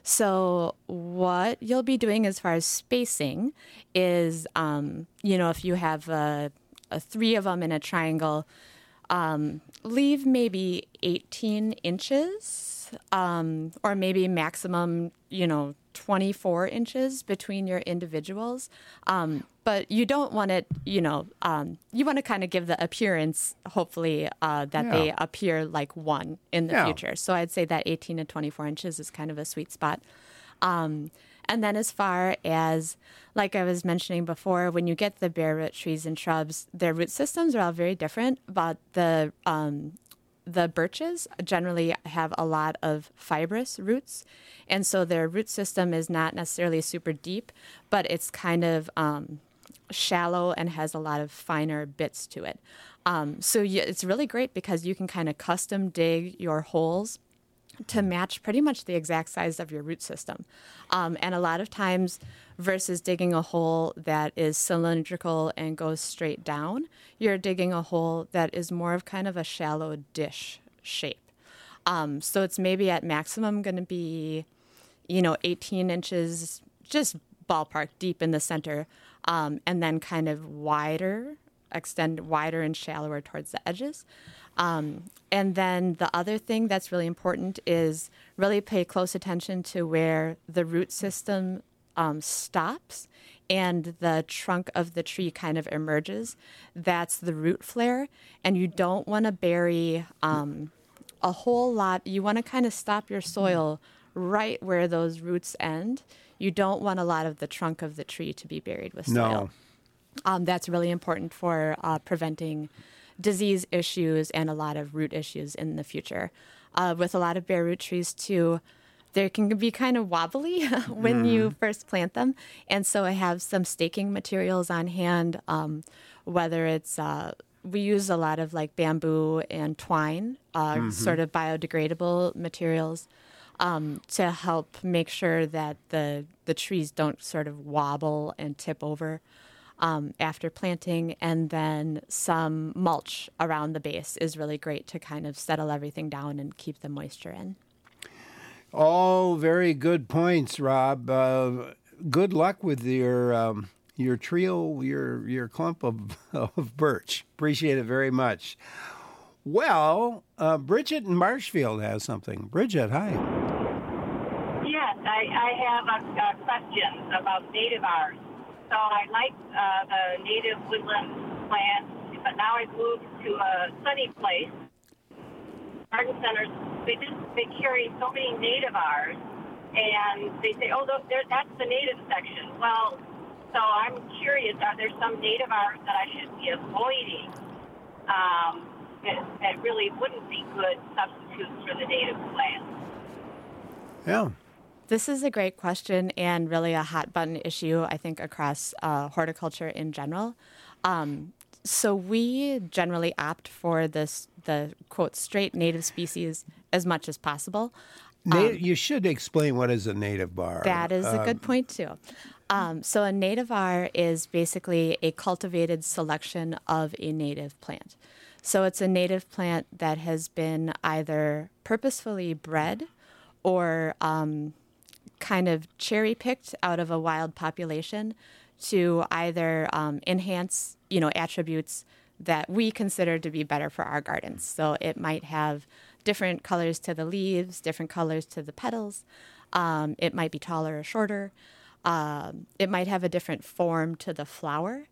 So what you'll be doing as far as spacing is, um, you know, if you have a, a three of them in a triangle, um, leave maybe eighteen inches, um, or maybe maximum, you know, twenty-four inches between your individuals. Um, but you don't want it, you know, um, you want to kind of give the appearance, hopefully, uh, that Yeah. they appear like one in the Yeah. future. So I'd say that eighteen to twenty-four inches is kind of a sweet spot. Um, and then as far as, like I was mentioning before, when you get the bare root trees and shrubs, their root systems are all very different, but the um, the birches generally have a lot of fibrous roots, and so their root system is not necessarily super deep, but it's kind of um, shallow and has a lot of finer bits to it. Um, so you, it's really great because you can kind of custom dig your holes to match pretty much the exact size of your root system. Um, and a lot of times, versus digging a hole that is cylindrical and goes straight down, you're digging a hole that is more of kind of a shallow dish shape. Um, so it's maybe at maximum going to be, you know, eighteen inches, just ballpark deep in the center, um, and then kind of wider, extend wider and shallower towards the edges. Um, and then the other thing that's really important is really pay close attention to where the root system um, stops and the trunk of the tree kind of emerges. That's the root flare. And you don't want to bury um, a whole lot. You want to kind of stop your soil right where those roots end. You don't want a lot of the trunk of the tree to be buried with soil. No. Um, that's really important for uh, preventing disease issues and a lot of root issues in the future. Uh, with a lot of bare root trees, too, they can be kind of wobbly when mm. you first plant them. And so I have some staking materials on hand, um, whether it's, uh, we use a lot of like bamboo and twine, uh, mm-hmm. sort of biodegradable materials, um, to help make sure that the, the trees don't sort of wobble and tip over um, after planting. And then some mulch around the base is really great to kind of settle everything down and keep the moisture in. All very good points, Rob. Uh, good luck with your um, your trio, your your clump of of birch. Appreciate it very much. Well, uh, Bridget in Marshfield has something. Bridget, hi. Yes, I, I have a, a question about nativars. So I like uh, the native woodland plants, but now I've moved to a sunny place. Garden centers, they just they carry so many nativars, and they say, "Oh, look, there, that's the native section." Well, so I'm curious: are there some nativars that I should be avoiding um, that, that really wouldn't be good substitutes for the native plants? Yeah. This is a great question and really a hot button issue, I think, across uh, horticulture in general. Um, so we generally opt for this, the, quote, straight native species as much as possible. Na- um, you should explain what is a nativar. That is um, a good point, too. Um, so a nativar is basically a cultivated selection of a native plant. So it's a native plant that has been either purposefully bred or um, kind of cherry-picked out of a wild population to either um, enhance, you know, attributes that we consider to be better for our gardens. So it might have different colors to the leaves, different colors to the petals. Um, it might be taller or shorter. Um, it might have a different form to the flower.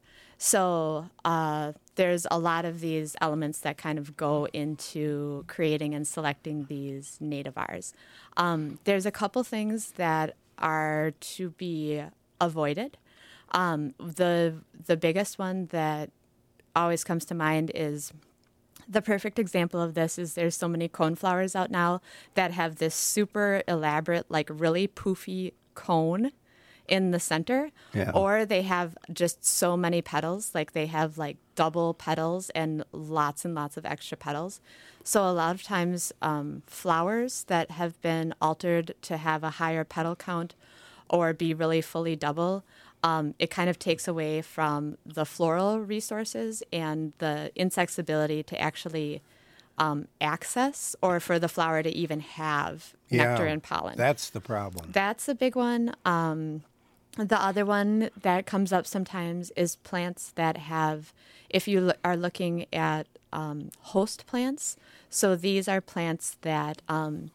So uh, there's a lot of these elements that kind of go into creating and selecting these nativars. Um, there's a couple things that are to be avoided. Um, the the biggest one that always comes to mind is the perfect example of this is there's so many coneflowers out now that have this super elaborate, like really poofy cone in the center, yeah. Or they have just so many petals, like they have like double petals and lots and lots of extra petals. So a lot of times um, flowers that have been altered to have a higher petal count or be really fully double, um, it kind of takes away from the floral resources and the insect's ability to actually um, access or for the flower to even have yeah, nectar and pollen. That's the problem. That's a big one. Um, The other one that comes up sometimes is plants that have, if you lo- are looking at um, host plants, so these are plants that um,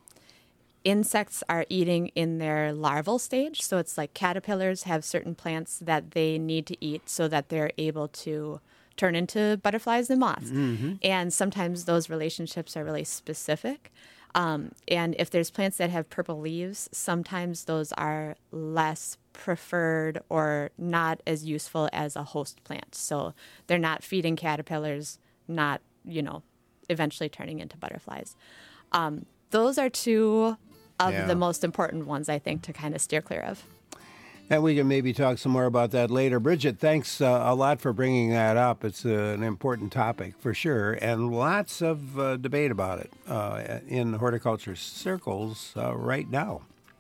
insects are eating in their larval stage. So it's like caterpillars have certain plants that they need to eat so that they're able to turn into butterflies and moths. Mm-hmm. And sometimes those relationships are really specific. Um, and if there's plants that have purple leaves, sometimes those are less preferred or not as useful as a host plant. So they're not feeding caterpillars, not, you know, eventually turning into butterflies. Um, those are two of yeah. the most important ones, I think, to kind of steer clear of. And we can maybe talk some more about that later. Bridget, thanks uh, a lot for bringing that up. It's uh, an important topic for sure, and lots of uh, debate about it uh, in horticulture circles uh, right now.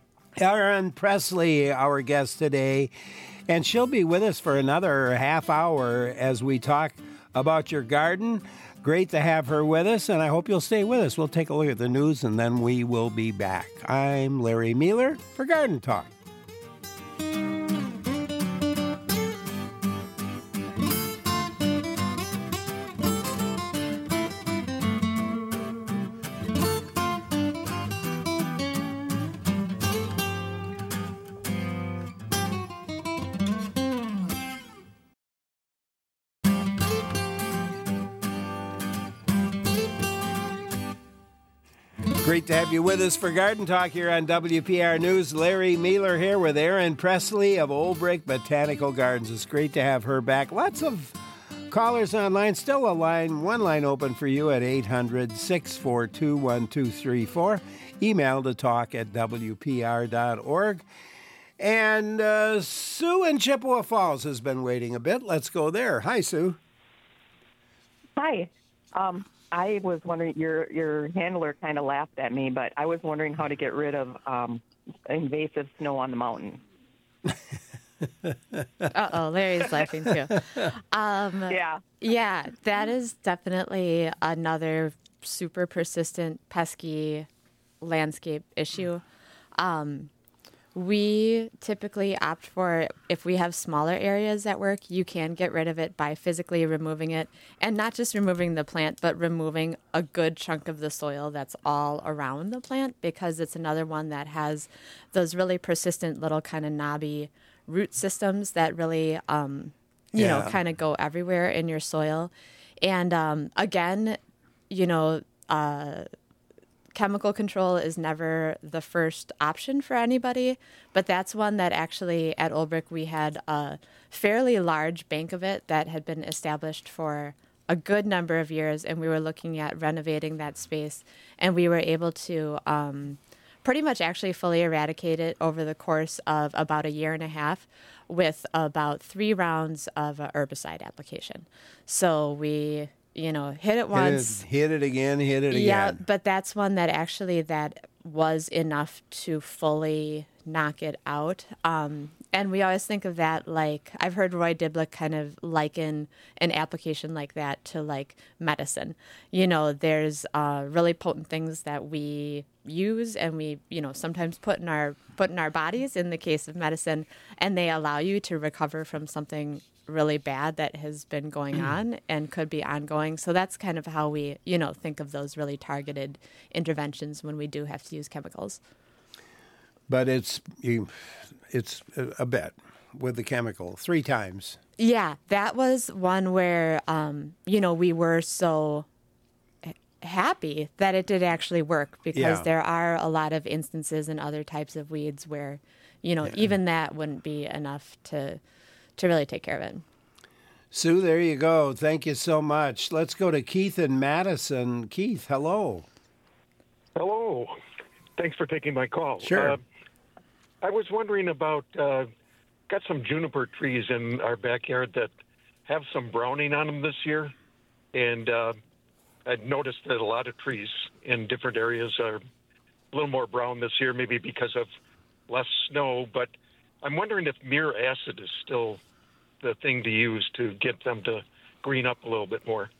Erin Presley, our guest today, and she'll be with us for another half hour as we talk about your garden. Great to have her with us, and I hope you'll stay with us. We'll take a look at the news, and then we will be back. I'm Larry Mueller for Garden Talk. Great to have you with us for Garden Talk here on W P R News. Larry Mealer here with Aaron Presley of Old Brick Botanical Gardens. It's great to have her back. Lots of callers online. Still a line, one line open for you at eight hundred, six four two, one two three four. Email to talk at W P R dot org. And uh, Sue in Chippewa Falls has been waiting a bit. Let's go there. Hi, Sue. Hi. Um, I was wondering, your your handler kind of laughed at me, but I was wondering how to get rid of um, invasive snow on the mountain. Uh-oh, Larry's laughing too. Um, yeah. Yeah, that is definitely another super persistent, pesky landscape issue. Um, we typically opt for, if we have smaller areas at work, you can get rid of it by physically removing it. And not just removing the plant, but removing a good chunk of the soil that's all around the plant, because it's another one that has those really persistent little kind of knobby root systems that really, um, you Yeah. know, kind of go everywhere in your soil. And um, again, you know, uh, chemical control is never the first option for anybody, but that's one that actually at Old Brick we had a fairly large bank of it that had been established for a good number of years, and we were looking at renovating that space, and we were able to um, pretty much actually fully eradicate it over the course of about a year and a half with about three rounds of a herbicide application. So we, you know, hit it once. Hit it, hit it again, hit it again. Yeah, but that's one that actually that was enough to fully knock it out. Um, and we always think of that like, I've heard Roy Dibblick kind of liken an application like that to like medicine. You know, there's uh, really potent things that we use and we, you know, sometimes put in our put in our bodies in the case of medicine, and they allow you to recover from something really bad that has been going on and could be ongoing. So that's kind of how we, you know, think of those really targeted interventions when we do have to use chemicals. But it's you, it's a bet with the chemical three times. Yeah, that was one where, um, you know, we were so happy that it did actually work, because Yeah. there are a lot of instances in other types of weeds where, you know, Yeah. even that wouldn't be enough to to really take care of it. Sue, there you go. Thank you so much. Let's go to Keith in Madison. Keith, hello. Hello. Thanks for taking my call. Sure. Uh, I was wondering about, uh, got some juniper trees in our backyard that have some browning on them this year. And uh, I'd noticed that a lot of trees in different areas are a little more brown this year, maybe because of less snow. But I'm wondering if mere acid is still the thing to use to get them to green up a little bit more.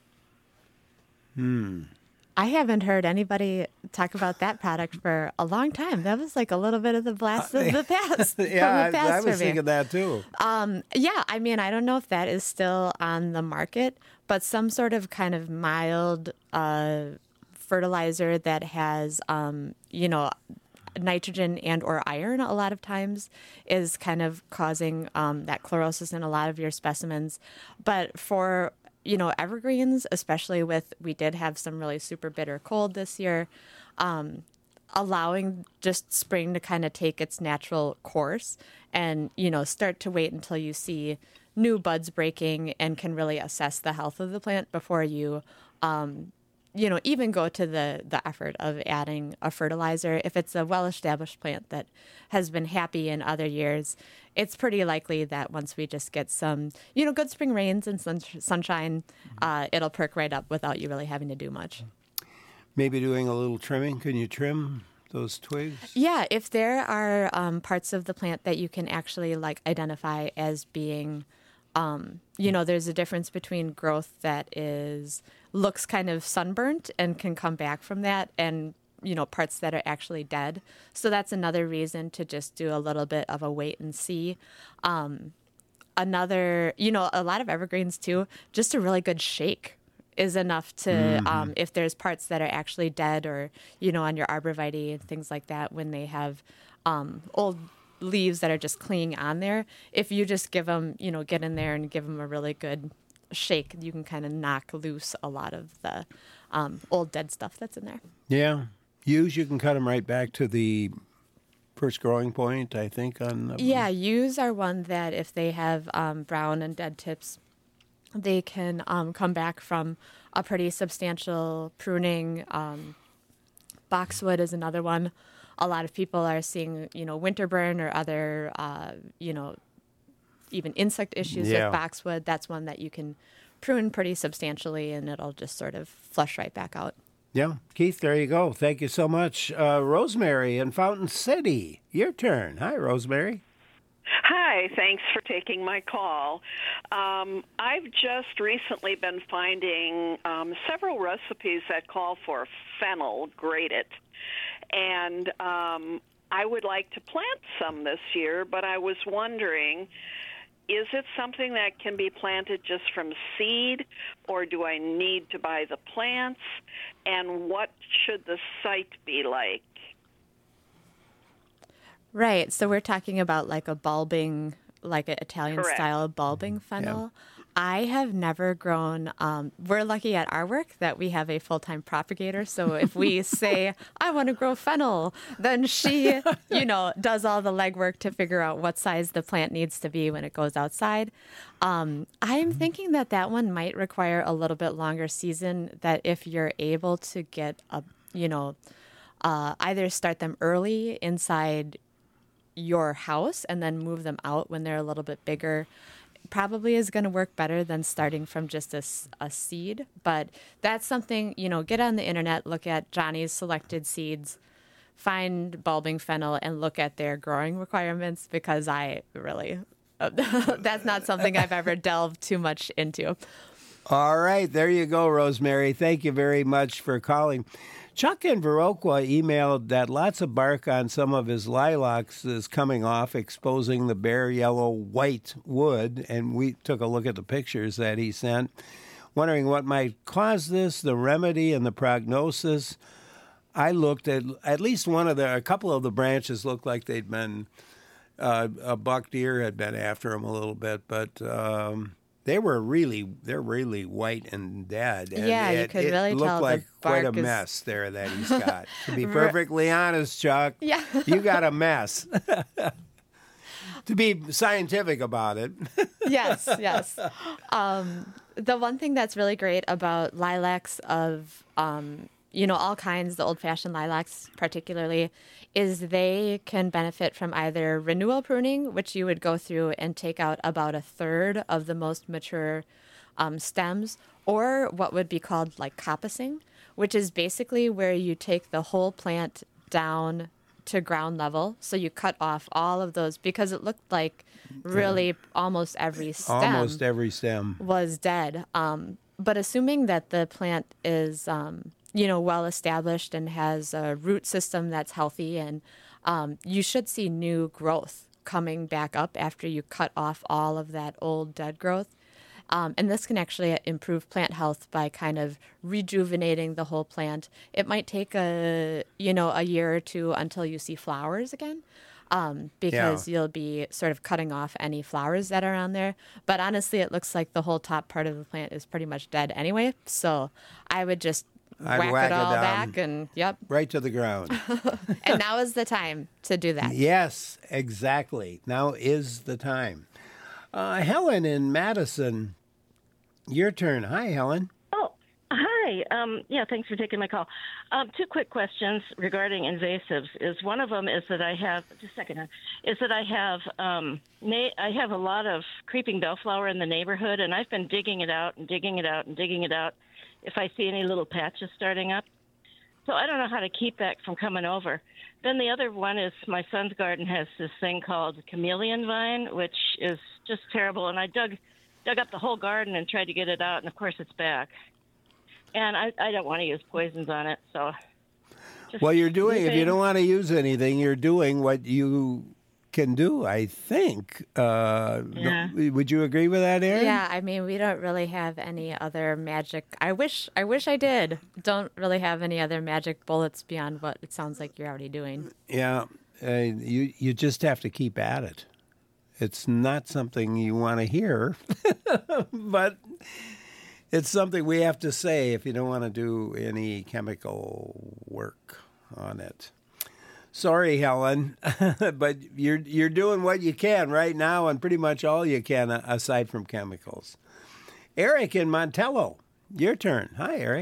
Hmm. I haven't heard anybody talk about that product for a long time. That was like a little bit of the blast of the past. yeah, from the I, past I was for me. thinking that too. Um, yeah, I mean, I don't know if that is still on the market, but some sort of kind of mild uh, fertilizer that has, um, you know, nitrogen and or iron a lot of times is kind of causing um, that chlorosis in a lot of your specimens. But for, you know, evergreens, especially with, we did have some really super bitter cold this year, um, allowing just spring to kind of take its natural course and, you know, start to wait until you see new buds breaking and can really assess the health of the plant before you um, you know, even go to the, the effort of adding a fertilizer. If it's a well-established plant that has been happy in other years, it's pretty likely that once we just get some, you know, good spring rains and sun, sunshine, uh, it'll perk right up without you really having to do much. Maybe doing a little trimming. Can you trim those twigs? Yeah, if there are um, parts of the plant that you can actually like identify as being, um, you know, there's a difference between growth that is looks kind of sunburnt and can come back from that, and you know, parts that are actually dead. So that's another reason to just do a little bit of a wait and see. Um, another, you know, a lot of evergreens too, just a really good shake is enough to, mm-hmm. um, if there's parts that are actually dead, or, you know, on your arborvitae and things like that, when they have um, old leaves that are just clinging on there, if you just give them, you know, get in there and give them a really good shake, you can kind of knock loose a lot of the um, old dead stuff that's in there. Yeah. Yews, you can cut them right back to the first growing point, I think. On the... Yeah, yews are one that if they have um, brown and dead tips, they can um, come back from a pretty substantial pruning. Um, boxwood is another one. A lot of people are seeing, you know, winter burn or other, uh, you know, even insect issues Yeah. with boxwood. That's one that you can prune pretty substantially, and it'll just sort of flush right back out. Yeah. Keith, there you go. Thank you so much. Uh, Rosemary in Fountain City, your turn. Hi, Rosemary. Hi, thanks for taking my call. Um, I've just recently been finding um, several recipes that call for fennel grated, and um, I would like to plant some this year, but I was wondering, is it something that can be planted just from seed, or do I need to buy the plants, and what should the site be like? Right. So we're talking about like a bulbing, like an Italian Correct. style bulbing fennel. I have never grown. Um, we're lucky at our work that we have a full-time propagator. So if we say, I want to grow fennel, then she, you know, does all the legwork to figure out what size the plant needs to be when it goes outside. Um, I'm thinking that that one might require a little bit longer season, that if you're able to get a, you know, uh, either start them early inside your house and then move them out when they're a little bit bigger, probably is going to work better than starting from just a, s- a seed. But that's something, you know, get on the internet, look at Johnny's Selected Seeds, find bulbing fennel, and look at their growing requirements, because I really, that's not something I've ever delved too much into. All right, there you go, Rosemary. Thank you very much for calling. Chuck in Viroqua emailed that lots of bark on some of his lilacs is coming off, exposing the bare yellow white wood, and we took a look at the pictures that he sent, wondering what might cause this, the remedy, and the prognosis. I looked at at least one of the, a couple of the branches looked like they'd been, uh, a buck deer had been after them a little bit, but um, they were really, they're really white and dead. And Yeah, you it, could it really looked tell like the quite a bark is- mess there that he's got. To be perfectly honest, Chuck, Yeah. you got a mess. To be scientific about it. Yes, yes. Um, the one thing that's really great about lilacs of, um, you know, all kinds, the old-fashioned lilacs particularly, is they can benefit from either renewal pruning, which you would go through and take out about a third of the most mature um, stems, or what would be called like coppicing, which is basically where you take the whole plant down to ground level. So you cut off all of those, because it looked like really almost every stem Almost every stem. was dead. Um, but assuming that the plant is, um, you know, well established and has a root system that's healthy, and um, you should see new growth coming back up after you cut off all of that old dead growth. Um, and this can actually improve plant health by kind of rejuvenating the whole plant. It might take a, you know, a year or two until you see flowers again, um, because Yeah. you'll be sort of cutting off any flowers that are on there. But honestly, it looks like the whole top part of the plant is pretty much dead anyway. So I would just I'd whack, whack it it all down. back, and yep. Right to the ground. And now is the time to do that. Yes, exactly. Now is the time. Uh, Helen in Madison, your turn. Hi, Helen. Oh, hi. Um, yeah, thanks for taking my call. Um, two quick questions regarding invasives. Is one of them is that I have just a second. huh, Is that I have um, na- I have a lot of creeping bellflower in the neighborhood, and I've been digging it out and digging it out and digging it out. If I see any little patches starting up, so I don't know how to keep that from coming over. Then the other one is my son's garden has this thing called chameleon vine, which is just terrible, and I dug. dug up the whole garden and tried to get it out, and of course it's back. And I, I don't want to use poisons on it, so. Just Well, you're doing, if you anything- don't want to use anything, you're doing what you can do, I think. Uh, Yeah. Would you agree with that, Erin? Yeah, I mean, we don't really have any other magic. I wish, I wish I did. Don't really have any other magic bullets beyond what it sounds like you're already doing. Yeah. Uh, you, you just have to keep at it. It's not something you want to hear, but it's something we have to say if you don't want to do any chemical work. on it. Sorry, Helen, but you're you're doing what you can right now, and pretty much all you can aside from chemicals. Eric in Montello, your turn. Hi, Eric.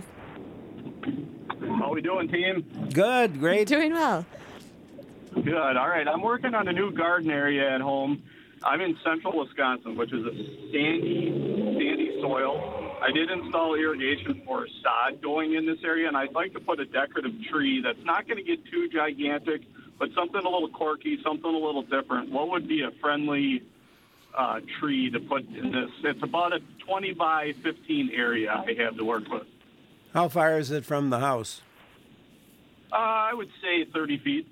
How we doing, team? Good, great. Doing well. Good. All right. I'm working on a new garden area at home. I'm in central Wisconsin, which is a sandy, sandy soil. I did install irrigation for sod going in this area, and I'd like to put a decorative tree that's not going to get too gigantic, but something a little quirky, something a little different. What would be a friendly uh, tree to put in this? It's about a twenty by fifteen area I have to work with. How far is it from the house? Uh, I would say thirty feet.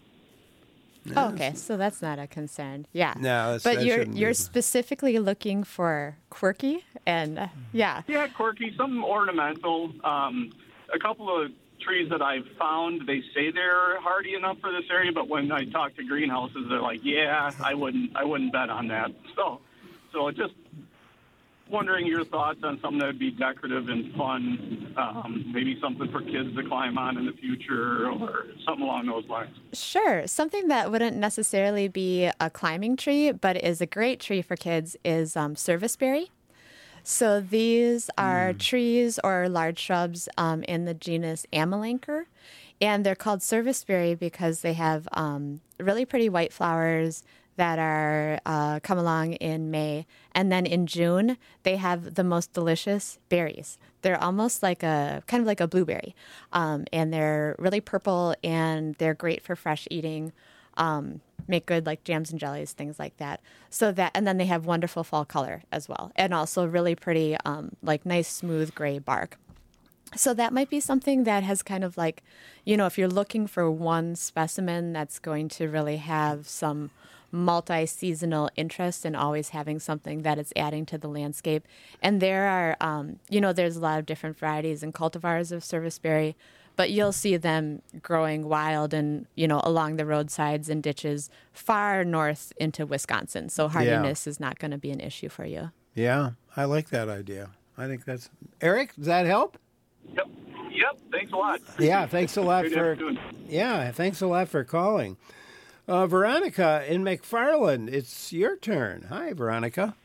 Oh, okay, so that's not a concern. Yeah. No, that's, but that you're shouldn't you're be. specifically looking for quirky and uh, yeah. Yeah, quirky, something ornamental. Um, a couple of trees that I've found, they say they're hardy enough for this area, but when I talk to greenhouses, they're like, "Yeah, I wouldn't, I wouldn't bet on that." So, so just wondering your thoughts on something that would be decorative and fun, um, maybe something for kids to climb on in the future or something along those lines. Sure. Something that wouldn't necessarily be a climbing tree, but is a great tree for kids is um, serviceberry. So these are mm. trees or large shrubs um, in the genus Amelanchier, and they're called serviceberry because they have um, really pretty white flowers that are uh, come along in May, and then in June they have the most delicious berries. They're almost like a kind of like a blueberry, um, and they're really purple, and they're great for fresh eating. Um, make good like jams and jellies, things like that. So that, and then they have wonderful fall color as well, and also really pretty, um, like nice smooth gray bark. So that might be something that has kind of like, you know, if you're looking for one specimen that's going to really have some multi-seasonal interest in always having something that it's adding to the landscape. And there are, um, you know, there's a lot of different varieties and cultivars of serviceberry, but you'll see them growing wild and, you know, along the roadsides and ditches far north into Wisconsin. So hardiness yeah. is not going to be an issue for you. Yeah, I like that idea. I think that's... Eric, does that help? Yep. Yep. Thanks a lot. Yeah, thanks a lot Great for... afternoon. Yeah, thanks a lot for calling. Uh, Veronica in McFarland, it's your turn. Hi, Veronica.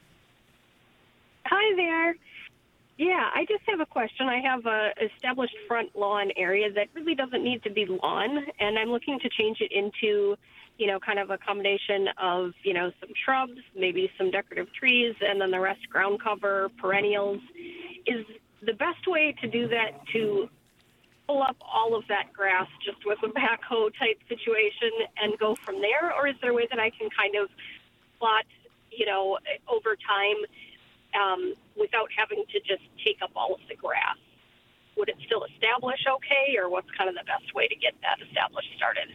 Hi there. Yeah, I just have a question. I have a established front lawn area that really doesn't need to be lawn, and I'm looking to change it into, you know, kind of a combination of, you know, some shrubs, maybe some decorative trees, and then the rest ground cover, perennials. Is the best way to do that to pull up all of that grass just with a backhoe type situation and go from there? Or is there a way that I can kind of plot, you know, over time um, without having to just take up all of the grass? Would it still establish okay, or what's kind of the best way to get that established started?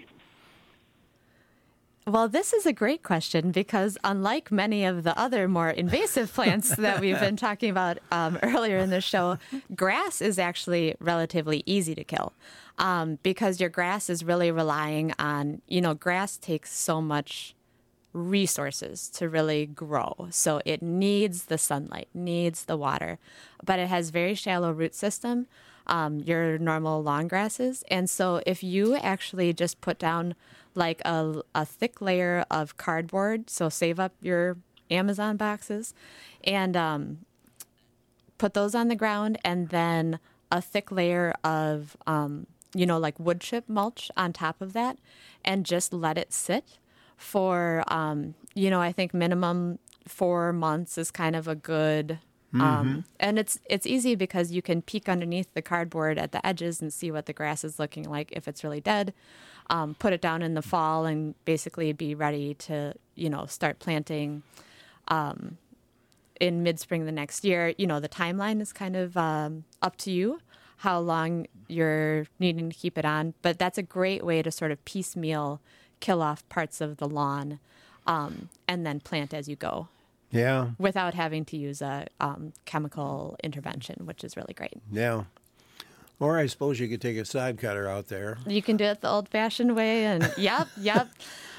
Well, this is a great question because unlike many of the other more invasive plants that we've been talking about um, earlier in the show, grass is actually relatively easy to kill um, because your grass is really relying on, you know, grass takes so much resources to really grow. So it needs the sunlight, needs the water, but it has very shallow root system, um, your normal lawn grasses. And so if you actually just put down like a, a thick layer of cardboard, so save up your Amazon boxes, and um, put those on the ground, and then a thick layer of, um, you know, like wood chip mulch on top of that, and just let it sit for, um, you know, I think minimum four months is kind of a good... Um, mm-hmm. And it's it's easy because you can peek underneath the cardboard at the edges and see what the grass is looking like if it's really dead. Um, put it down in the fall and basically be ready to, you know, start planting um, in mid-spring the next year. You know, the timeline is kind of um, up to you, how long you're needing to keep it on. But that's a great way to sort of piecemeal kill off parts of the lawn um, and then plant as you go. Yeah. Without having to use a um, chemical intervention, which is really great. Yeah. Or I suppose you could take a side cutter out there. You can do it the old-fashioned way, and yep, yep.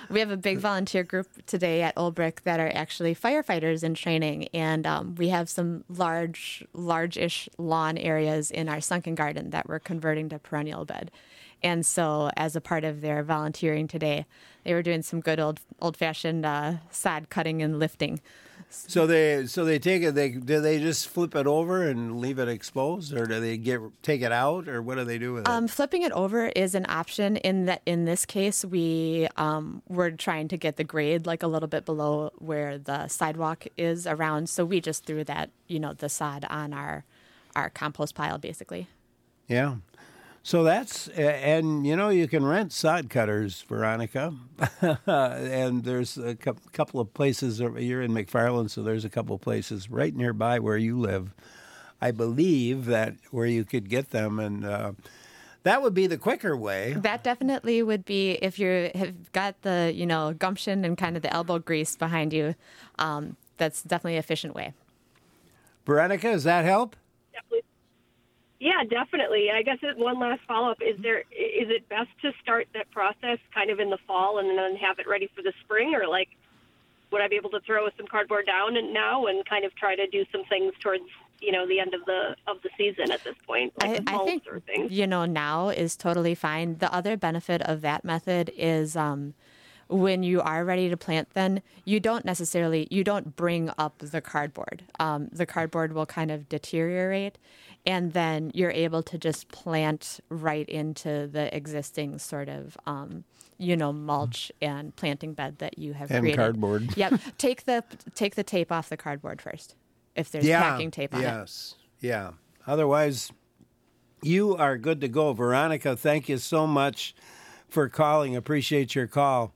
we have a big volunteer group today at Olbrich that are actually firefighters in training, and um, we have some large, large-ish lawn areas in our sunken garden that we're converting to perennial bed. And so, as a part of their volunteering today, they were doing some good old old-fashioned uh, sod cutting and lifting. So they so they take it. They do they just flip it over and leave it exposed, or do they get take it out, or what do they do with it? Um, flipping it over is an option. In that, in this case, we um, were trying to get the grade like a little bit below where the sidewalk is around. So we just threw that, you know, the sod on our our compost pile, basically. Yeah. So that's, and you know, you can rent sod cutters, Veronica, and there's a couple of places, you're in McFarland, so there's a couple of places right nearby where you live, I believe, that where you could get them, and uh, that would be the quicker way. That definitely would be, if you have got the, you know, gumption and kind of the elbow grease behind you, um, that's definitely an efficient way. Veronica, does that help? Definitely. Yeah, definitely. I guess one last follow-up. Is there is it best to start that process kind of in the fall and then have it ready for the spring? Or, like, would I be able to throw some cardboard down and now and kind of try to do some things towards, you know, the end of the of the season at this point? Like I, I think, or things? you know, now is totally fine. The other benefit of that method is um, when you are ready to plant, then you don't necessarily, you don't bring up the cardboard. Um, the cardboard will kind of deteriorate. And then you're able to just plant right into the existing sort of, um, you know, mulch and planting bed that you have and created. And cardboard. Yep. Take the take the tape off the cardboard first, if there's yeah, packing tape on yes, it. Yes. Yeah. Otherwise, you are good to go. Veronica, thank you so much for calling. Appreciate your call.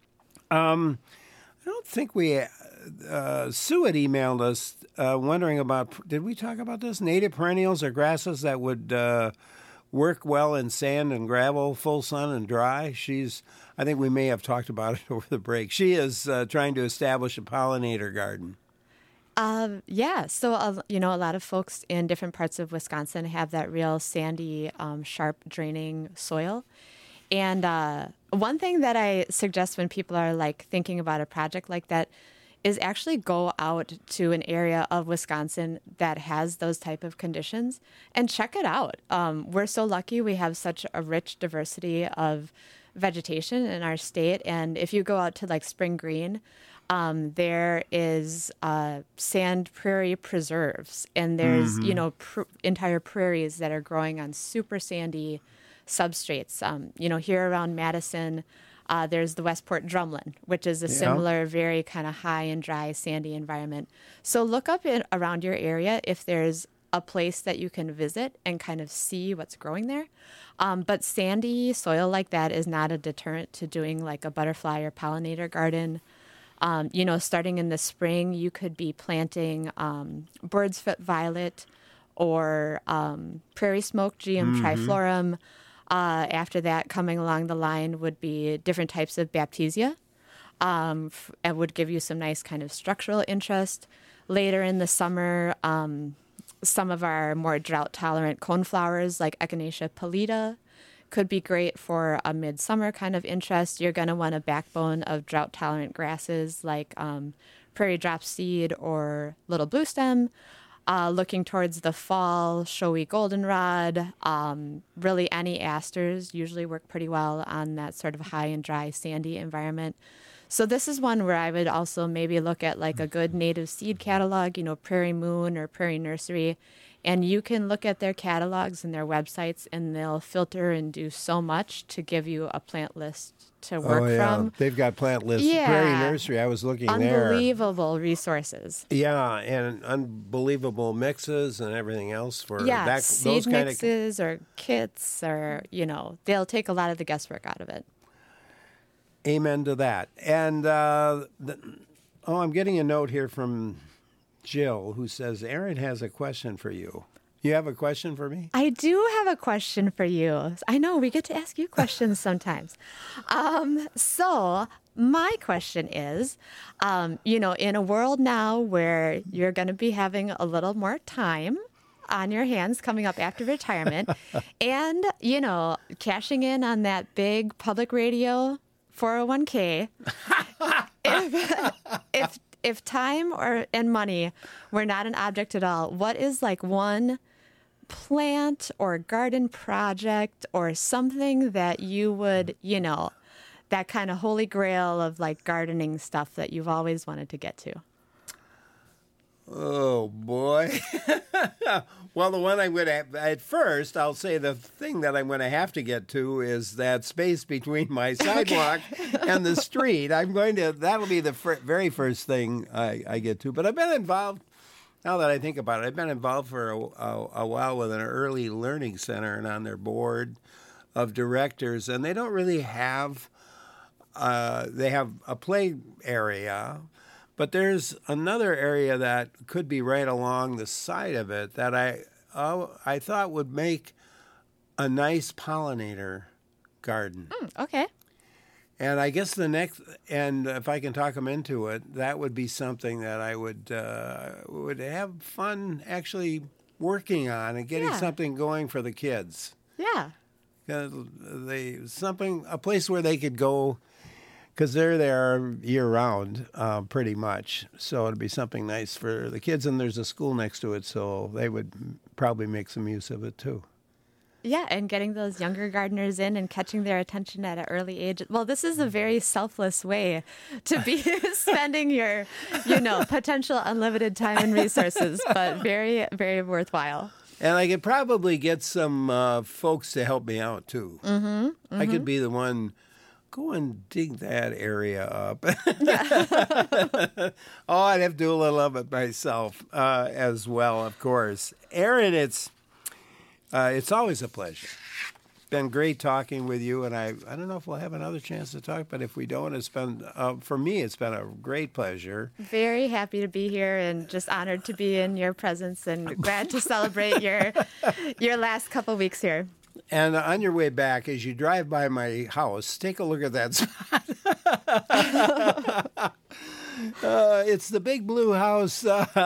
Um, I don't think we. Uh, Sue had emailed us uh, wondering about, did we talk about this? Native perennials or grasses that would uh, work well in sand and gravel, full sun and dry. She's, I think we may have talked about it over the break. She is uh, trying to establish a pollinator garden. Um, yeah, so, uh, you know, a lot of folks in different parts of Wisconsin have that real sandy, um, sharp draining soil. And uh, one thing that I suggest when people are like thinking about a project like that is actually go out to an area of Wisconsin that has those type of conditions and check it out. Um, we're so lucky we have such a rich diversity of vegetation in our state. And if you go out to like Spring Green, um, there is uh, sand prairie preserves, and there's, mm-hmm. you know, pr- entire prairies that are growing on super sandy substrates. Um, you know, here around Madison, Uh, there's the Westport drumlin, which is a yeah. similar, very kind of high and dry, sandy environment. So look up in, around your area if there's a place that you can visit and kind of see what's growing there. Um, but sandy soil like that is not a deterrent to doing like a butterfly or pollinator garden. Um, you know, starting in the spring, you could be planting um, bird's foot violet or um, prairie smoke, G M mm-hmm. triflorum. Uh, after that, coming along the line would be different types of Baptisia. Um, f- and would give you some nice kind of structural interest. Later in the summer, um, some of our more drought-tolerant coneflowers like Echinacea pallida could be great for a midsummer kind of interest. You're going to want a backbone of drought-tolerant grasses like um, prairie dropseed or little bluestem. Uh, looking towards the fall, showy goldenrod, um, really any asters usually work pretty well on that sort of high and dry, sandy environment. So this is one where I would also maybe look at like a good native seed catalog, you know, Prairie Moon or Prairie Nursery, and you can look at their catalogs and their websites, and they'll filter and do so much to give you a plant list to work oh, yeah. from. They've got plant lists. Yeah. Prairie Nursery, I was looking there. Unbelievable resources. Yeah, and unbelievable mixes and everything else for yeah, that, seed those kind mixes of... or kits, or, you know, they'll take a lot of the guesswork out of it. Amen to that. And, uh, the, oh, I'm getting a note here from Jill who says, Erin has a question for you. You have a question for me? I do have a question for you. I know we get to ask you questions sometimes. Um, so my question is, um, you know, in a world now where you're going to be having a little more time on your hands coming up after retirement and, you know, cashing in on that big public radio four oh one k, if, if if time or and money were not an object at all, what is like one plant or garden project or something that you would, you know, that kind of holy grail of like gardening stuff that you've always wanted to get to? Oh, boy. Well, the one I'm going to, at first, I'll say the thing that I'm going to have to get to is that space between my sidewalk and the street. I'm going to, that'll be the fir- very first thing I, I get to. But I've been involved, now that I think about it, I've been involved for a, a, a while with an early learning center and on their board of directors, and they don't really have, uh, they have a play area. But there's another area that could be right along the side of it that I oh, I thought would make a nice pollinator garden. Mm, okay. And I guess the next, and if I can talk them into it, that would be something that I would uh, would have fun actually working on and getting Yeah. something going for the kids. Yeah. Uh, they something a place where they could go. Because they're there year-round, uh, pretty much. So it'd be something nice for the kids, and there's a school next to it, so they would probably make some use of it, too. Yeah, and getting those younger gardeners in and catching their attention at an early age. Well, this is a very selfless way to be spending your, you know, potential unlimited time and resources, but very, very worthwhile. And I could probably get some uh, folks to help me out, too. Mm-hmm, mm-hmm. I could be the one... Go and dig that area up. Oh, I'd have to do a little of it myself uh, as well, of course. Aaron, it's uh, it's always a pleasure. Been great talking with you, and I I don't know if we'll have another chance to talk, but if we don't, it's been uh, for me it's been a great pleasure. Very happy to be here and just honored to be in your presence and glad to celebrate your your last couple weeks here. And on your way back, as you drive by my house, take a look at that spot. uh, it's the big blue house.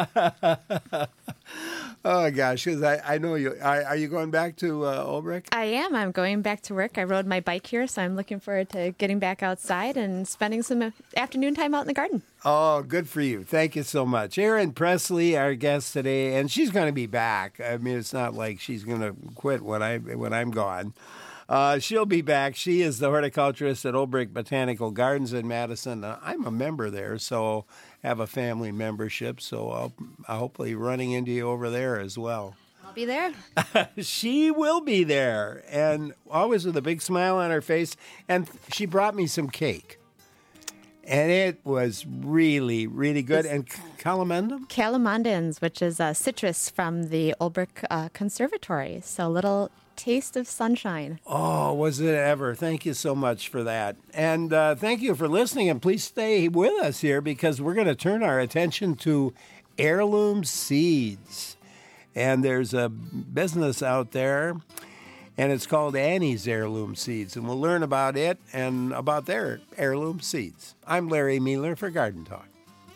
Oh, gosh, because I, I know you. Are, are you going back to uh, Olbrich? I am. I'm going back to work. I rode my bike here, so I'm looking forward to getting back outside and spending some afternoon time out in the garden. Oh, good for you. Thank you so much. Erin Presley, our guest today, and she's going to be back. I mean, it's not like she's going to quit when, I, when I'm gone. Uh, she'll be back. She is the horticulturist at Olbrich Botanical Gardens in Madison. Uh, I'm a member there, so have a family membership, so I'll, I'll hopefully running into you over there as well. I'll be there. She will be there, and always with a big smile on her face. And she brought me some cake. And it was really, really good. And calamendum? Calamondins, which is a citrus from the Olbrich uh, Conservatory. So a little taste of sunshine. Oh, was it ever. Thank you so much for that. And uh, thank you for listening. And please stay with us here because we're going to turn our attention to heirloom seeds. And there's a business out there, and it's called Annie's Heirloom Seeds. And we'll learn about it and about their heirloom seeds. I'm Larry Mueller for Garden Talk.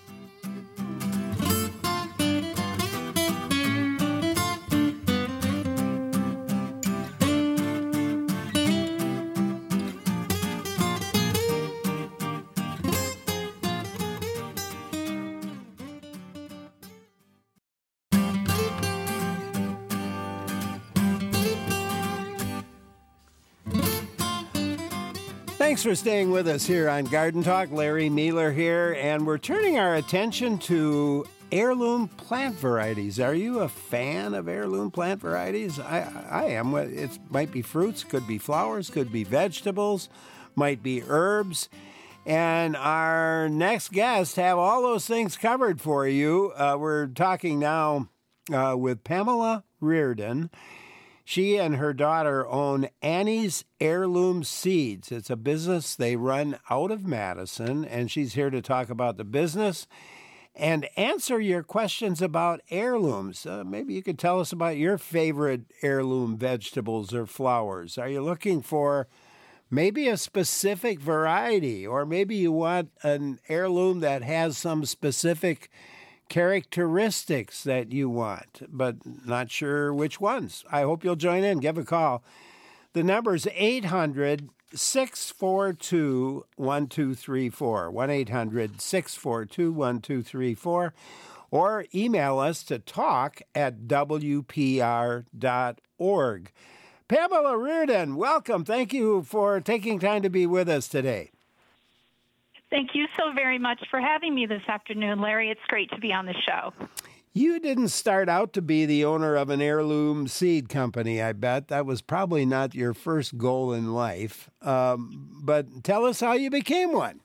Thanks for staying with us here on Garden Talk. Larry Mueller here, and we're turning our attention to heirloom plant varieties. Are you a fan of heirloom plant varieties? I, I am. It might be fruits, could be flowers, could be vegetables, might be herbs. And our next guests have all those things covered for you. Uh, we're talking now uh, with Pamela Reardon. She and her daughter own Annie's Heirloom Seeds. It's a business they run out of Madison, and she's here to talk about the business and answer your questions about heirlooms. Uh, maybe you could tell us about your favorite heirloom vegetables or flowers. Are you looking for maybe a specific variety, or maybe you want an heirloom that has some specific characteristics that you want, but not sure which ones? I hope you'll join in. Give a call. The number's eight hundred, six four two, one two three four, one eight hundred, six four two, one two three four, or email us to talk at w p r dot org. Pamela Reardon, welcome. Thank you for taking time to be with us today. Thank you so very much for having me this afternoon, Larry. It's great to be on the show. You didn't start out to be the owner of an heirloom seed company, I bet. That was probably not your first goal in life. Um, but tell us how you became one.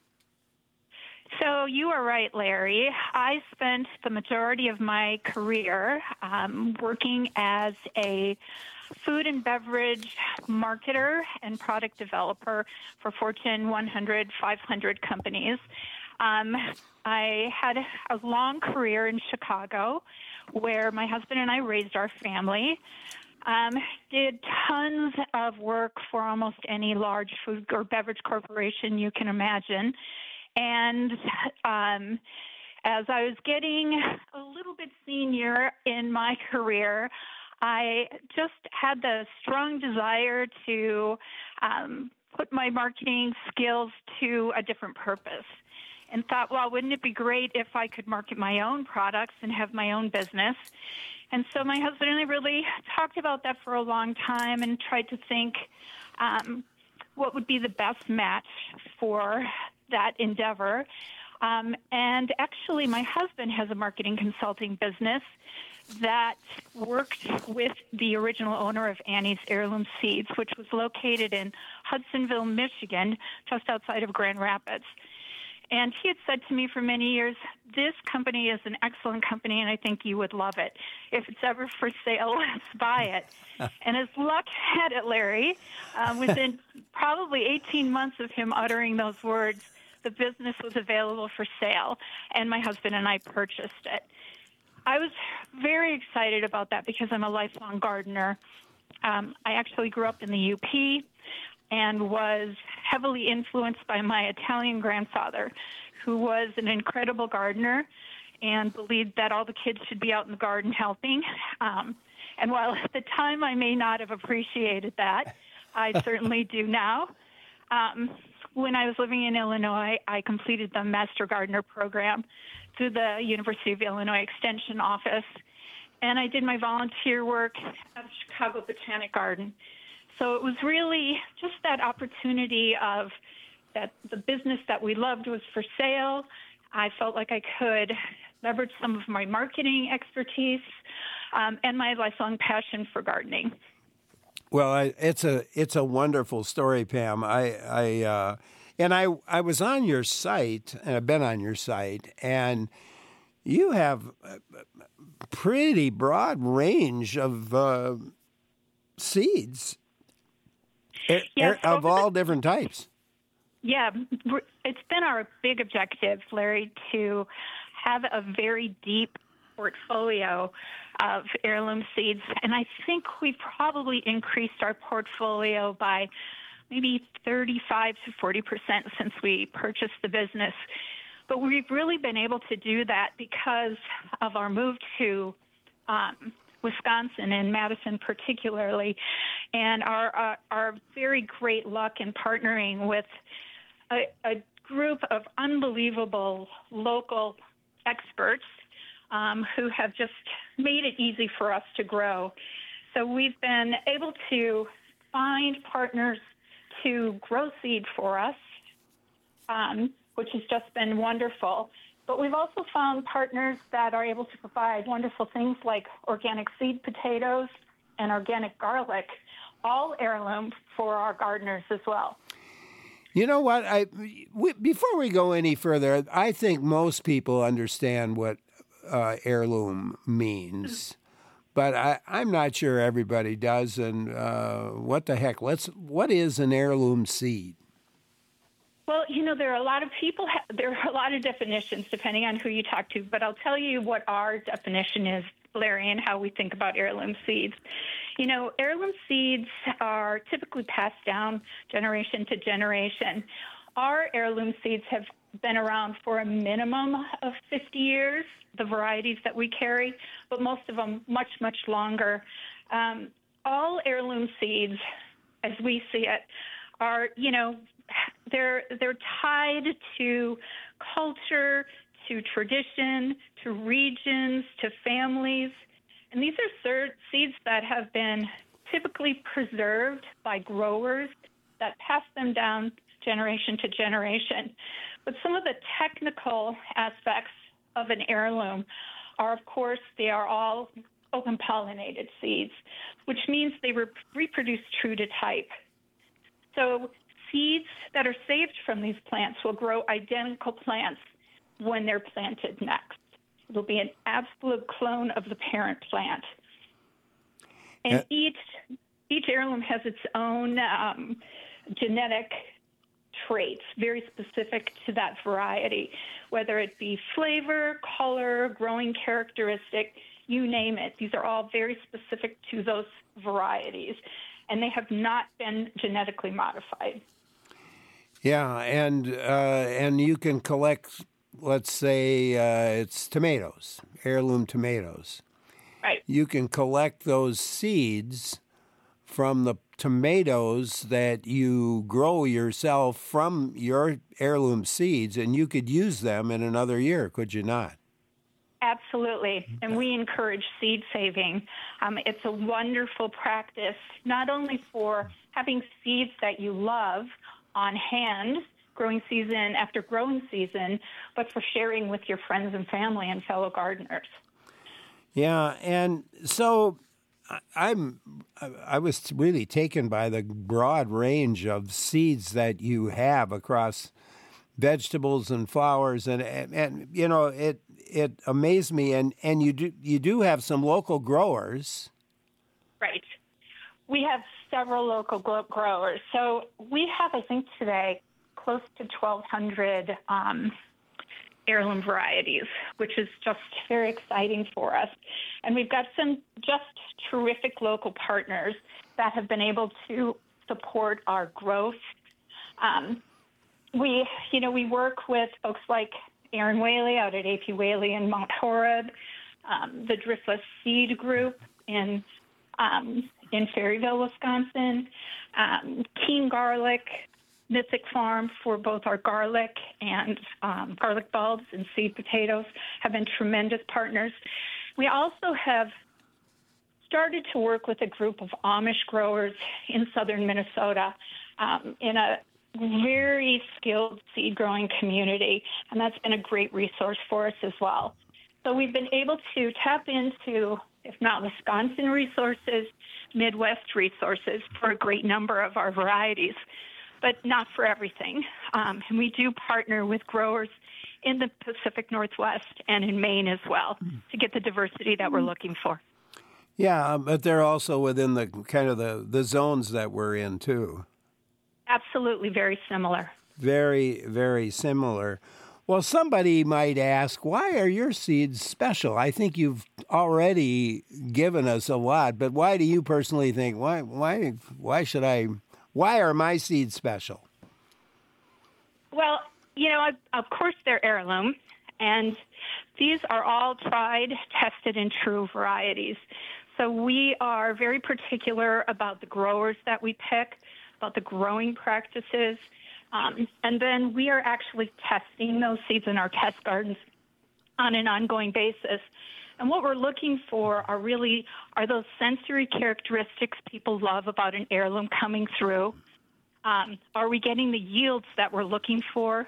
So you are right, Larry. I spent the majority of my career um, working as a food and beverage marketer and product developer for Fortune one hundred, five hundred companies. Um, I had a long career in Chicago where my husband and I raised our family. Um, did tons of work for almost any large food or beverage corporation you can imagine. And um, as I was getting a little bit senior in my career, I just had the strong desire to um, put my marketing skills to a different purpose. And thought, well, wouldn't it be great if I could market my own products and have my own business? And so my husband and I really talked about that for a long time and tried to think um, what would be the best match for that endeavor. Um, and actually, my husband has a marketing consulting business that worked with the original owner of Annie's Heirloom Seeds, which was located in Hudsonville, Michigan, just outside of Grand Rapids. And he had said to me for many years, this company is an excellent company, and I think you would love it. If it's ever for sale, let's buy it. And as luck had it, Larry, uh, within probably eighteen months of him uttering those words, the business was available for sale, and my husband and I purchased it. I was very excited about that because I'm a lifelong gardener. Um, I actually grew up in the U P and was heavily influenced by my Italian grandfather, who was an incredible gardener and believed that all the kids should be out in the garden helping. Um, and while at the time I may not have appreciated that, I certainly do now. Um, when I was living in Illinois, I completed the Master Gardener program through the University of Illinois Extension Office, and I did my volunteer work at the Chicago Botanic Garden. So it was really just that opportunity of that the business that we loved was for sale. I felt like I could leverage some of my marketing expertise um, and my lifelong passion for gardening. Well, I, it's a it's a wonderful story, Pam. I I uh, and I I was on your site, and I've been on your site, and you have a pretty broad range of uh, seeds. Yes, of all different types. Yeah, it's been our big objective, Larry, to have a very deep portfolio of heirloom seeds. And I think we've probably increased our portfolio by maybe thirty-five to forty percent since we purchased the business. But we've really been able to do that because of our move to um, Wisconsin and Madison particularly, and our, our, our very great luck in partnering with a, a group of unbelievable local experts um, who have just made it easy for us to grow. So we've been able to find partners to grow seed for us, um, which has just been wonderful. But we've also found partners that are able to provide wonderful things like organic seed potatoes and organic garlic, all heirloom for our gardeners as well. You know what? I we, before we go any further, I think most people understand what uh, heirloom means, but I, I'm not sure everybody does. And uh, what the heck? Let's. What is an heirloom seed? Well, you know, there are a lot of people, there are a lot of definitions depending on who you talk to, but I'll tell you what our definition is, Larry, and how we think about heirloom seeds. You know, heirloom seeds are typically passed down generation to generation. Our heirloom seeds have been around for a minimum of fifty years, the varieties that we carry, but most of them much, much longer. Um, all heirloom seeds as we see it, are, you know, they're they're tied to culture, to tradition, to regions, to families. And these are seeds that have been typically preserved by growers that pass them down generation to generation. But some of the technical aspects of an heirloom are, of course, they are all open pollinated seeds, which means they re- reproduce true to type. So seeds that are saved from these plants will grow identical plants when they're planted next. It'll be an absolute clone of the parent plant. And uh, each each heirloom has its own um, genetic traits, very specific to that variety, whether it be flavor, color, growing characteristic, you name it. These are all very specific to those varieties, and they have not been genetically modified. Yeah, and uh, and you can collect, let's say uh, it's tomatoes, heirloom tomatoes. Right. You can collect those seeds from the tomatoes that you grow yourself from your heirloom seeds, and you could use them in another year, could you not? Absolutely, and we encourage seed saving. Um, it's a wonderful practice, not only for having seeds that you love on hand, growing season after growing season, but for sharing with your friends and family and fellow gardeners. Yeah, and so I'm I was really taken by the broad range of seeds that you have across vegetables and flowers, and and, and you know it it amazed me, and, and you do you do have some local growers. Right. We have several local growers. So we have, I think today, close to twelve hundred um, heirloom varieties, which is just very exciting for us. And we've got some just terrific local partners that have been able to support our growth. Um, we, you know, we work with folks like Aaron Whaley out at A P Whaley in Mount Horeb, um, the Driftless Seed Group in um, in Ferryville, Wisconsin, um, Keen Garlic, Mythic Farm for both our garlic and um, garlic bulbs and seed potatoes have been tremendous partners. We also have started to work with a group of Amish growers in southern Minnesota um, in a very skilled seed growing community, and that's been a great resource for us as well. So we've been able to tap into, if not Wisconsin resources, Midwest resources for a great number of our varieties, but not for everything. Um, and we do partner with growers in the Pacific Northwest and in Maine as well to get the diversity that we're looking for. Yeah, but they're also within the kind of the, the zones that we're in, too. Absolutely, very similar. Very, very similar. Well, somebody might ask, why are your seeds special? I think you've already given us a lot, but why do you personally think, why, why, why should I, why are my seeds special? Well, you know, of course they're heirloom, and these are all tried, tested, and true varieties. So we are very particular about the growers that we pick, about the growing practices, um, and then we are actually testing those seeds in our test gardens on an ongoing basis. And what we're looking for are really are those sensory characteristics people love about an heirloom coming through. Um, are we getting the yields that we're looking for?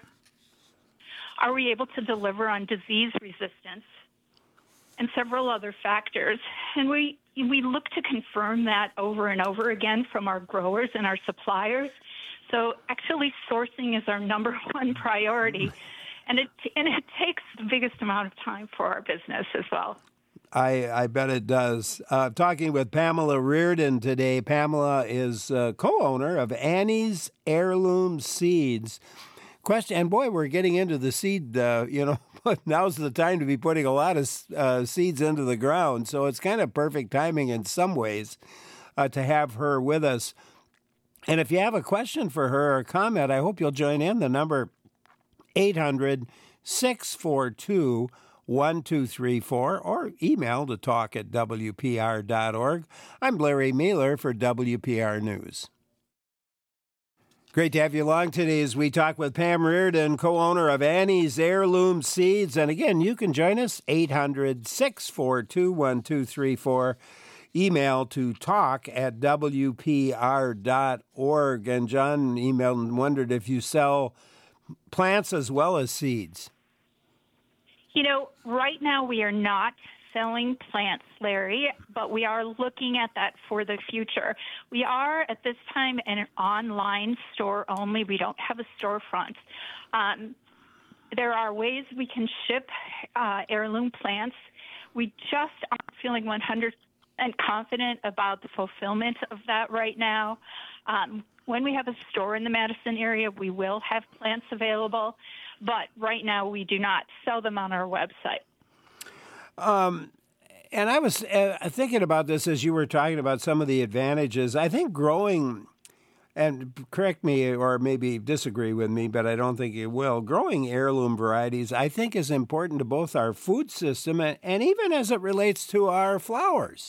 Are we able to deliver on disease resistance? And several other factors. And we we look to confirm that over and over again from our growers and our suppliers. So actually sourcing is our number one priority. And it and it takes the biggest amount of time for our business as well. I, I bet it does. Uh, talking with Pamela Reardon today. Pamela is uh, co-owner of Annie's Heirloom Seeds. Question, and boy, we're getting into the seed, uh, you know, now's the time to be putting a lot of uh, seeds into the ground. So it's kind of perfect timing in some ways uh, to have her with us. And if you have a question for her or a comment, I hope you'll join in. The number eight hundred, six four two, one two three four or email to talk at W P R dot org. I'm Larry Mealer for W P R News. Great to have you along today as we talk with Pam Reardon, co-owner of Annie's Heirloom Seeds. And again, you can join us, eight hundred, six four two, one two three four. Email to talk at W P R dot org. And John emailed and wondered if you sell plants as well as seeds. You know, right now we are not selling plants, Larry, but we are looking at that for the future. We are, at this time, an online store only. We don't have a storefront. Um, there are ways we can ship uh, heirloom plants. We just aren't feeling one hundred percent confident about the fulfillment of that right now. Um, when we have a store in the Madison area, we will have plants available, but right now we do not sell them on our website. Um, and I was uh, thinking about this as you were talking about some of the advantages. I think growing, and correct me or maybe disagree with me, but I don't think you will, growing heirloom varieties I think is important to both our food system and, and even as it relates to our flowers.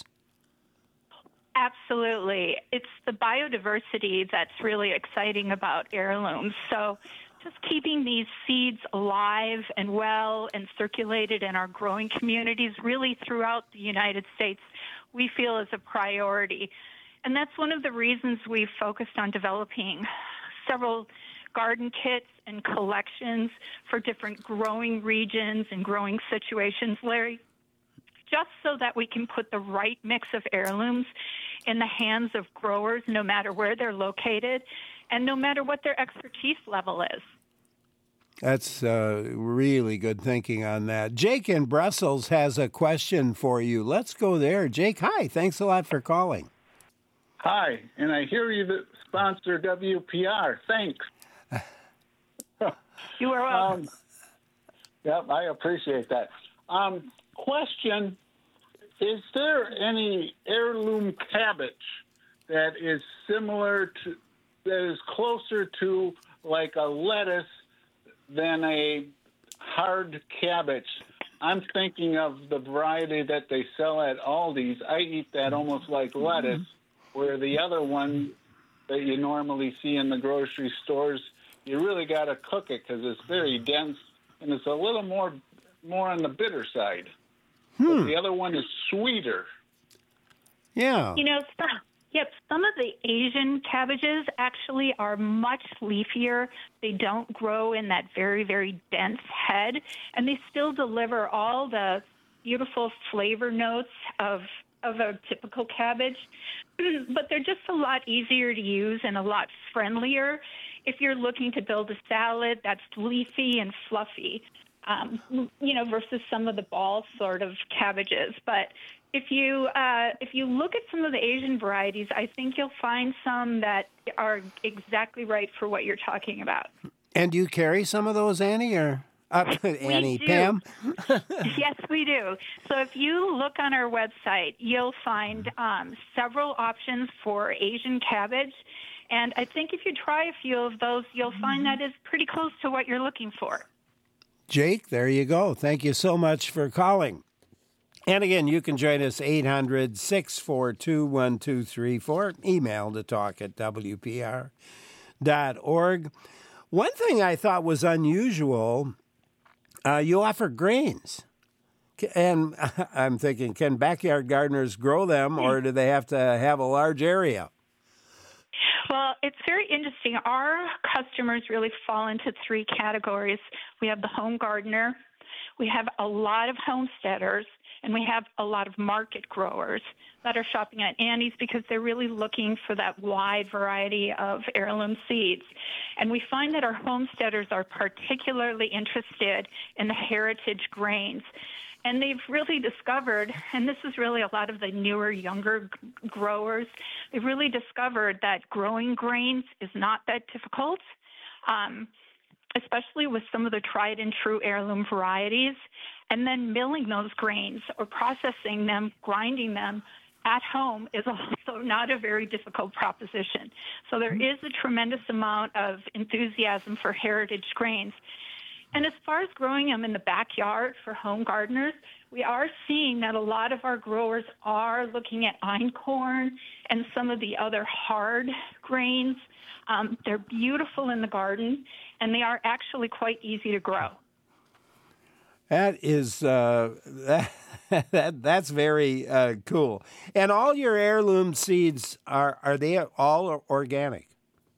Absolutely. It's the biodiversity that's really exciting about heirlooms. So just keeping these seeds alive and well and circulated in our growing communities really throughout the United States, we feel is a priority. And that's one of the reasons we've focused on developing several garden kits and collections for different growing regions and growing situations, Larry, just so that we can put the right mix of heirlooms in the hands of growers, no matter where they're located and no matter what their expertise level is. That's uh, really good thinking on that. Jake in Brussels has a question for you. Let's go there. Jake, hi. Thanks a lot for calling. Hi, and I hear you that sponsor W P R. Thanks. You are welcome. Um, yep, I appreciate that. Um, question, is there any heirloom cabbage that is similar to, that is closer to like a lettuce than a hard cabbage? I'm thinking of the variety that they sell at Aldi's. I eat that almost like lettuce, where the other one that you normally see in the grocery stores, you really got to cook it because it's very dense and it's a little more more on the bitter side. Hmm. But the other one is sweeter. Yeah. You know, some, yep, some of the Asian cabbages actually are much leafier. They don't grow in that very, very dense head, and they still deliver all the beautiful flavor notes of of a typical cabbage, but they're just a lot easier to use and a lot friendlier if you're looking to build a salad that's leafy and fluffy, um, you know, versus some of the ball sort of cabbages. But if you uh, if you look at some of the Asian varieties, I think you'll find some that are exactly right for what you're talking about. And do you carry some of those, Annie, or uh, Annie, do. Pam? Yes, we do. So if you look on our website, you'll find um, several options for Asian cabbage. And I think if you try a few of those, you'll find that is pretty close to what you're looking for. Jake, there you go. Thank you so much for calling. And again, you can join us, eight hundred, six four two, one two three four. Email to talk at W P R dot org. One thing I thought was unusual, uh, you offer grains. And I'm thinking, can backyard gardeners grow them, or do they have to have a large area? Well, it's very interesting. Our customers really fall into three categories. We have the home gardener, we have a lot of homesteaders, and we have a lot of market growers that are shopping at Annie's because they're really looking for that wide variety of heirloom seeds. And we find that our homesteaders are particularly interested in the heritage grains. And they've really discovered, and this is really a lot of the newer, younger g- growers, they've really discovered that growing grains is not that difficult, um, especially with some of the tried and true heirloom varieties. And then milling those grains or processing them, grinding them at home is also not a very difficult proposition. So there is a tremendous amount of enthusiasm for heritage grains. And as far as growing them in the backyard for home gardeners, we are seeing that a lot of our growers are looking at einkorn and some of the other hard grains. Um, they're beautiful in the garden, and they are actually quite easy to grow. That is uh, that, that that's very uh, cool. And all your heirloom seeds are are they all organic?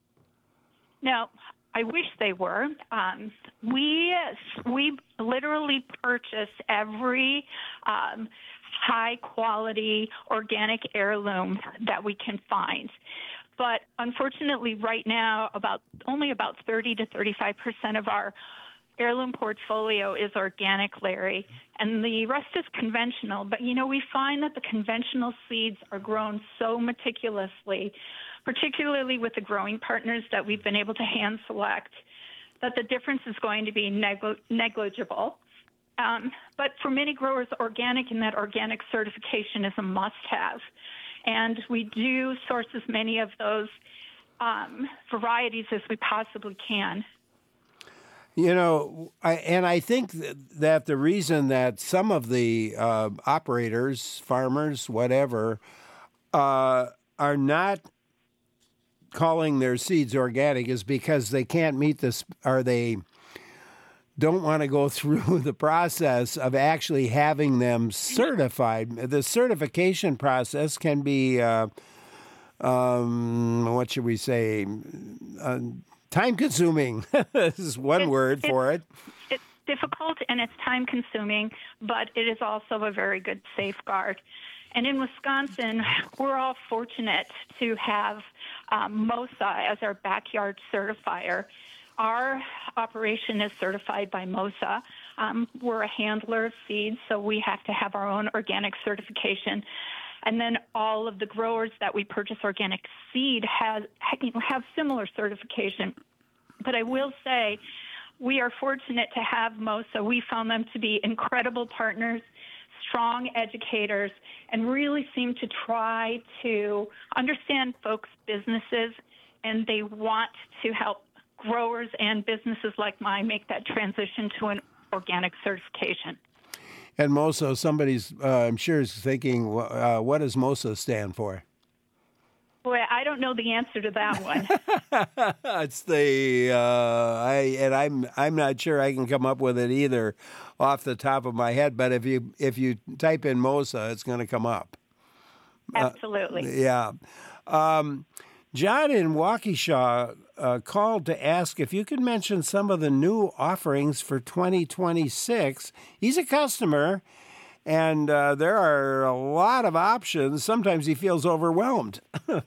Now, I wish they were. Um, we we literally purchase every um, high quality organic heirloom that we can find. But unfortunately, right now, about only about thirty to thirty-five percent of our heirloom portfolio is organic, Larry, and the rest is conventional. But, you know, we find that the conventional seeds are grown so meticulously, particularly with the growing partners that we've been able to hand select, that the difference is going to be negli- negligible. Um, but for many growers, organic and that organic certification is a must-have. And we do source as many of those um, varieties as we possibly can. You know, I, and I think th- that the reason that some of the uh, operators, farmers, whatever, uh, are not calling their seeds organic is because they can't meet this, or they don't want to go through the process of actually having them certified. The certification process can be, uh, um, what should we say, uh, time-consuming. This is one it, word it, for it. It's difficult and it's time-consuming, but it is also a very good safeguard. And in Wisconsin, we're all fortunate to have um, MOSA as our backyard certifier. Our operation is certified by MOSA. Um, we're a handler of seeds, so we have to have our own organic certification. And then all of the growers that we purchase organic seed has, have similar certification. But I will say we are fortunate to have MOSA. We found them to be incredible partners, strong educators, and really seem to try to understand folks' businesses, and they want to help growers and businesses like mine make that transition to an organic certification. And MOSA, somebody's, uh, I'm sure, is thinking, uh, what does MOSA stand for? Boy, I don't know the answer to that one. It's the, uh, I and I'm I'm not sure I can come up with it either off the top of my head. But if you if you type in MOSA, it's going to come up. Absolutely. Uh, yeah. Um, John in Waukesha uh, called to ask if you could mention some of the new offerings for twenty twenty-six. He's a customer, and uh, there are a lot of options. Sometimes he feels overwhelmed.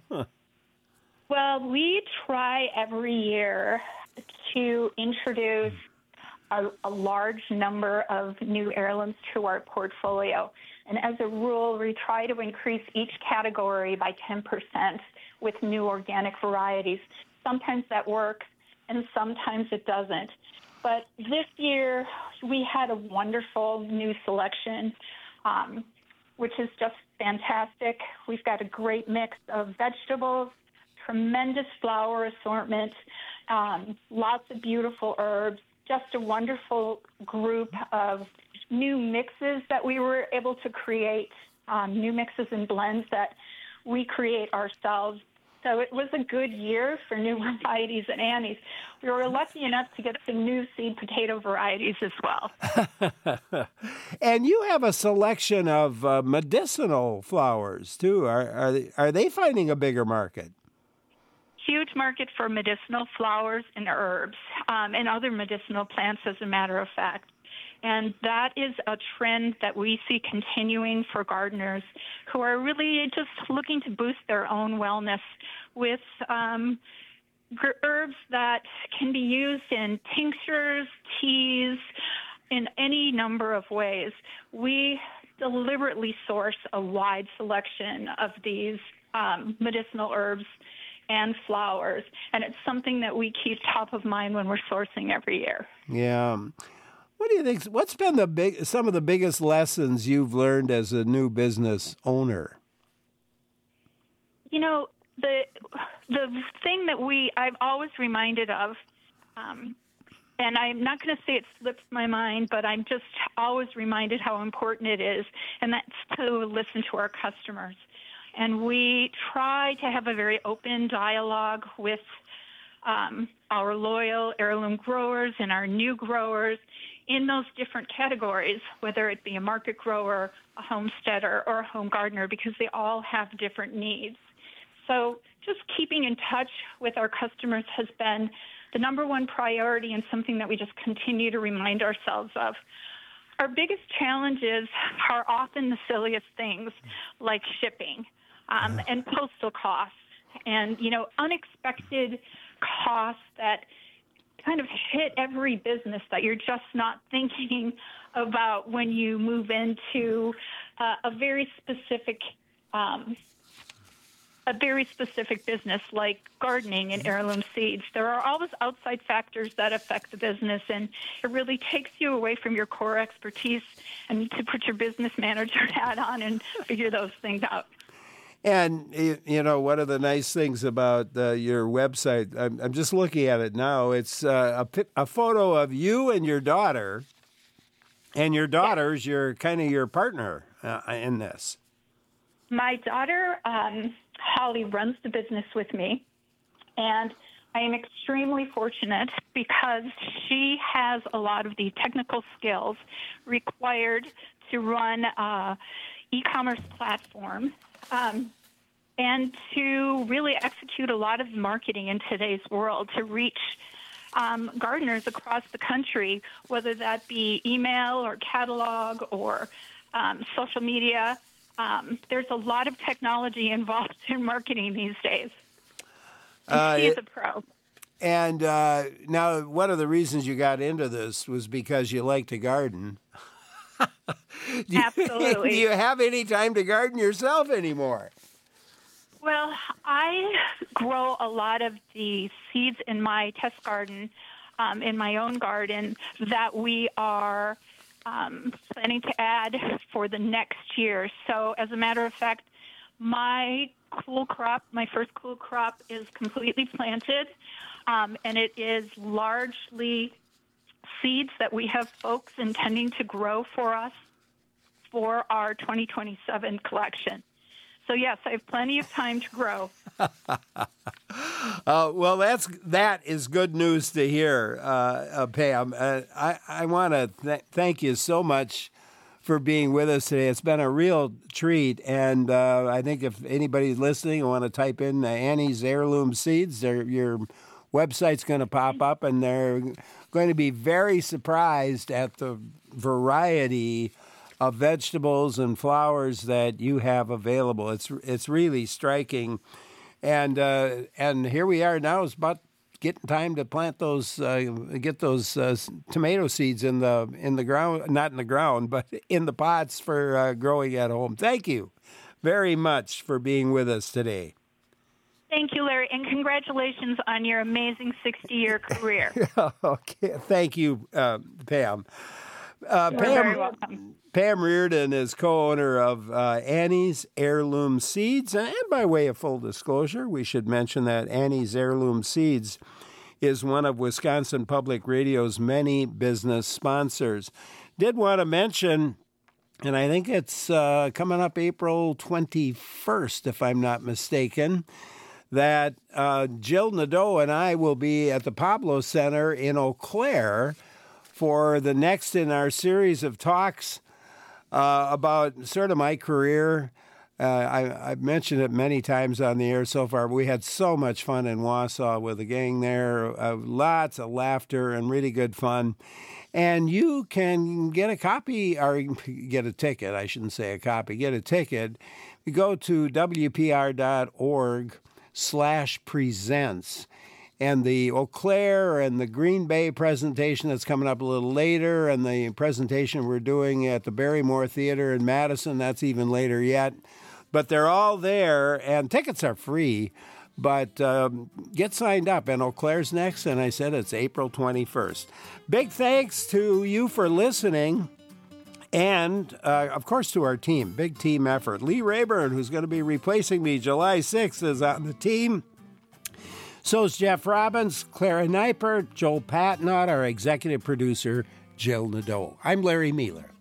Well, we try every year to introduce a, a large number of new heirlooms to our portfolio. And as a rule, we try to increase each category by ten percent with new organic varieties. Sometimes that works, and sometimes it doesn't. But this year, we had a wonderful new selection, um, which is just fantastic. We've got a great mix of vegetables, tremendous flower assortment, um, lots of beautiful herbs, just a wonderful group of new mixes that we were able to create, um, new mixes and blends that we create ourselves. So it was a good year for new varieties at Annie's. We were lucky enough to get some new seed potato varieties as well. And you have a selection of uh, medicinal flowers, too. Are, are, they, are they finding a bigger market? Huge market for medicinal flowers and herbs um, and other medicinal plants, as a matter of fact. And that is a trend that we see continuing for gardeners who are really just looking to boost their own wellness with um, herbs that can be used in tinctures, teas, in any number of ways. We deliberately source a wide selection of these um, medicinal herbs and flowers, and it's something that we keep top of mind when we're sourcing every year. Yeah. What do you think? What's been the big, some of the biggest lessons you've learned as a new business owner? You know, the the thing that we I've always reminded of, um, and I'm not going to say it slips my mind, but I'm just always reminded how important it is, and that's to listen to our customers. and we try to have a very open dialogue with um, our loyal heirloom growers and our new growers in those different categories, whether it be a market grower, a homesteader, or a home gardener, because they all have different needs. So just keeping in touch with our customers has been the number one priority and something that we just continue to remind ourselves of. Our biggest challenges are often the silliest things like shipping um, and postal costs and, you know, unexpected costs that kind of hit every business that you're just not thinking about when you move into uh, a very specific um, a very specific business like gardening and heirloom seeds. There are always outside factors that affect the business, and it really takes you away from your core expertise and to put your business manager hat on and figure those things out. And, you know, one of the nice things about uh, your website, I'm, I'm just looking at it now, it's uh, a, a photo of you and your daughter, and your daughter's your kind of your partner uh, in this. My daughter, um, Holly, runs the business with me, and I am extremely fortunate because she has a lot of the technical skills required to run an e-commerce platform um, and to really execute a lot of marketing in today's world to reach um, gardeners across the country, whether that be email or catalog or um, social media. Um, there's a lot of technology involved in marketing these days. Uh, She's it, a pro. And uh, now, one of the reasons you got into this was because you like to garden. do Absolutely. You, do you have any time to garden yourself anymore? Well, I grow a lot of the seeds in my test garden, um, in my own garden, that we are um, planning to add for the next year. So, as a matter of fact, my cool crop, my first cool crop, is completely planted, um, and it is largely seeds that we have folks intending to grow for us for our twenty twenty-seven collection. So, yes, I have plenty of time to grow. uh, well, that's that is good news to hear, uh, uh, Pam. Uh, I, I want to th- thank you so much for being with us today. It's been a real treat, and uh, I think if anybody's listening and want to type in uh, Annie's Heirloom Seeds, your website's going to pop up, and they're going to be very surprised at the variety of vegetables and flowers that you have available. It's it's really striking, and uh, and here we are now. It's about getting time to plant those, uh, get those uh, tomato seeds in the in the ground, not in the ground, but in the pots for uh, growing at home. Thank you very much for being with us today. Thank you, Larry, and congratulations on your amazing sixty-year career. Okay, thank you, uh, Pam. Uh, You're Pam, very welcome. Pam Reardon is co-owner of uh, Annie's Heirloom Seeds. And by way of full disclosure, we should mention that Annie's Heirloom Seeds is one of Wisconsin Public Radio's many business sponsors. Did want to mention, and I think it's uh, coming up April twenty-first, if I'm not mistaken, that uh, Jill Nadeau and I will be at the Pablo Center in Eau Claire for the next in our series of talks uh, about sort of my career. Uh, I, I've mentioned it many times on the air so far. We had so much fun in Wausau with the gang there, uh, lots of laughter and really good fun. And you can get a copy, or get a ticket, I shouldn't say a copy, get a ticket. You go to W P R dot org slash presents. And the Eau Claire and the Green Bay presentation that's coming up a little later, and the presentation we're doing at the Barrymore Theater in Madison, that's even later yet. But they're all there, and tickets are free. But um, get signed up, and Eau Claire's next, and I said it's April twenty-first. Big thanks to you for listening, and, uh, of course, to our team. Big team effort. Lee Rayburn, who's going to be replacing me July sixth, is on the team. So is Jeff Robbins, Clara Neipert, Joel Patnott, our executive producer, Jill Nadeau. I'm Larry Mealer.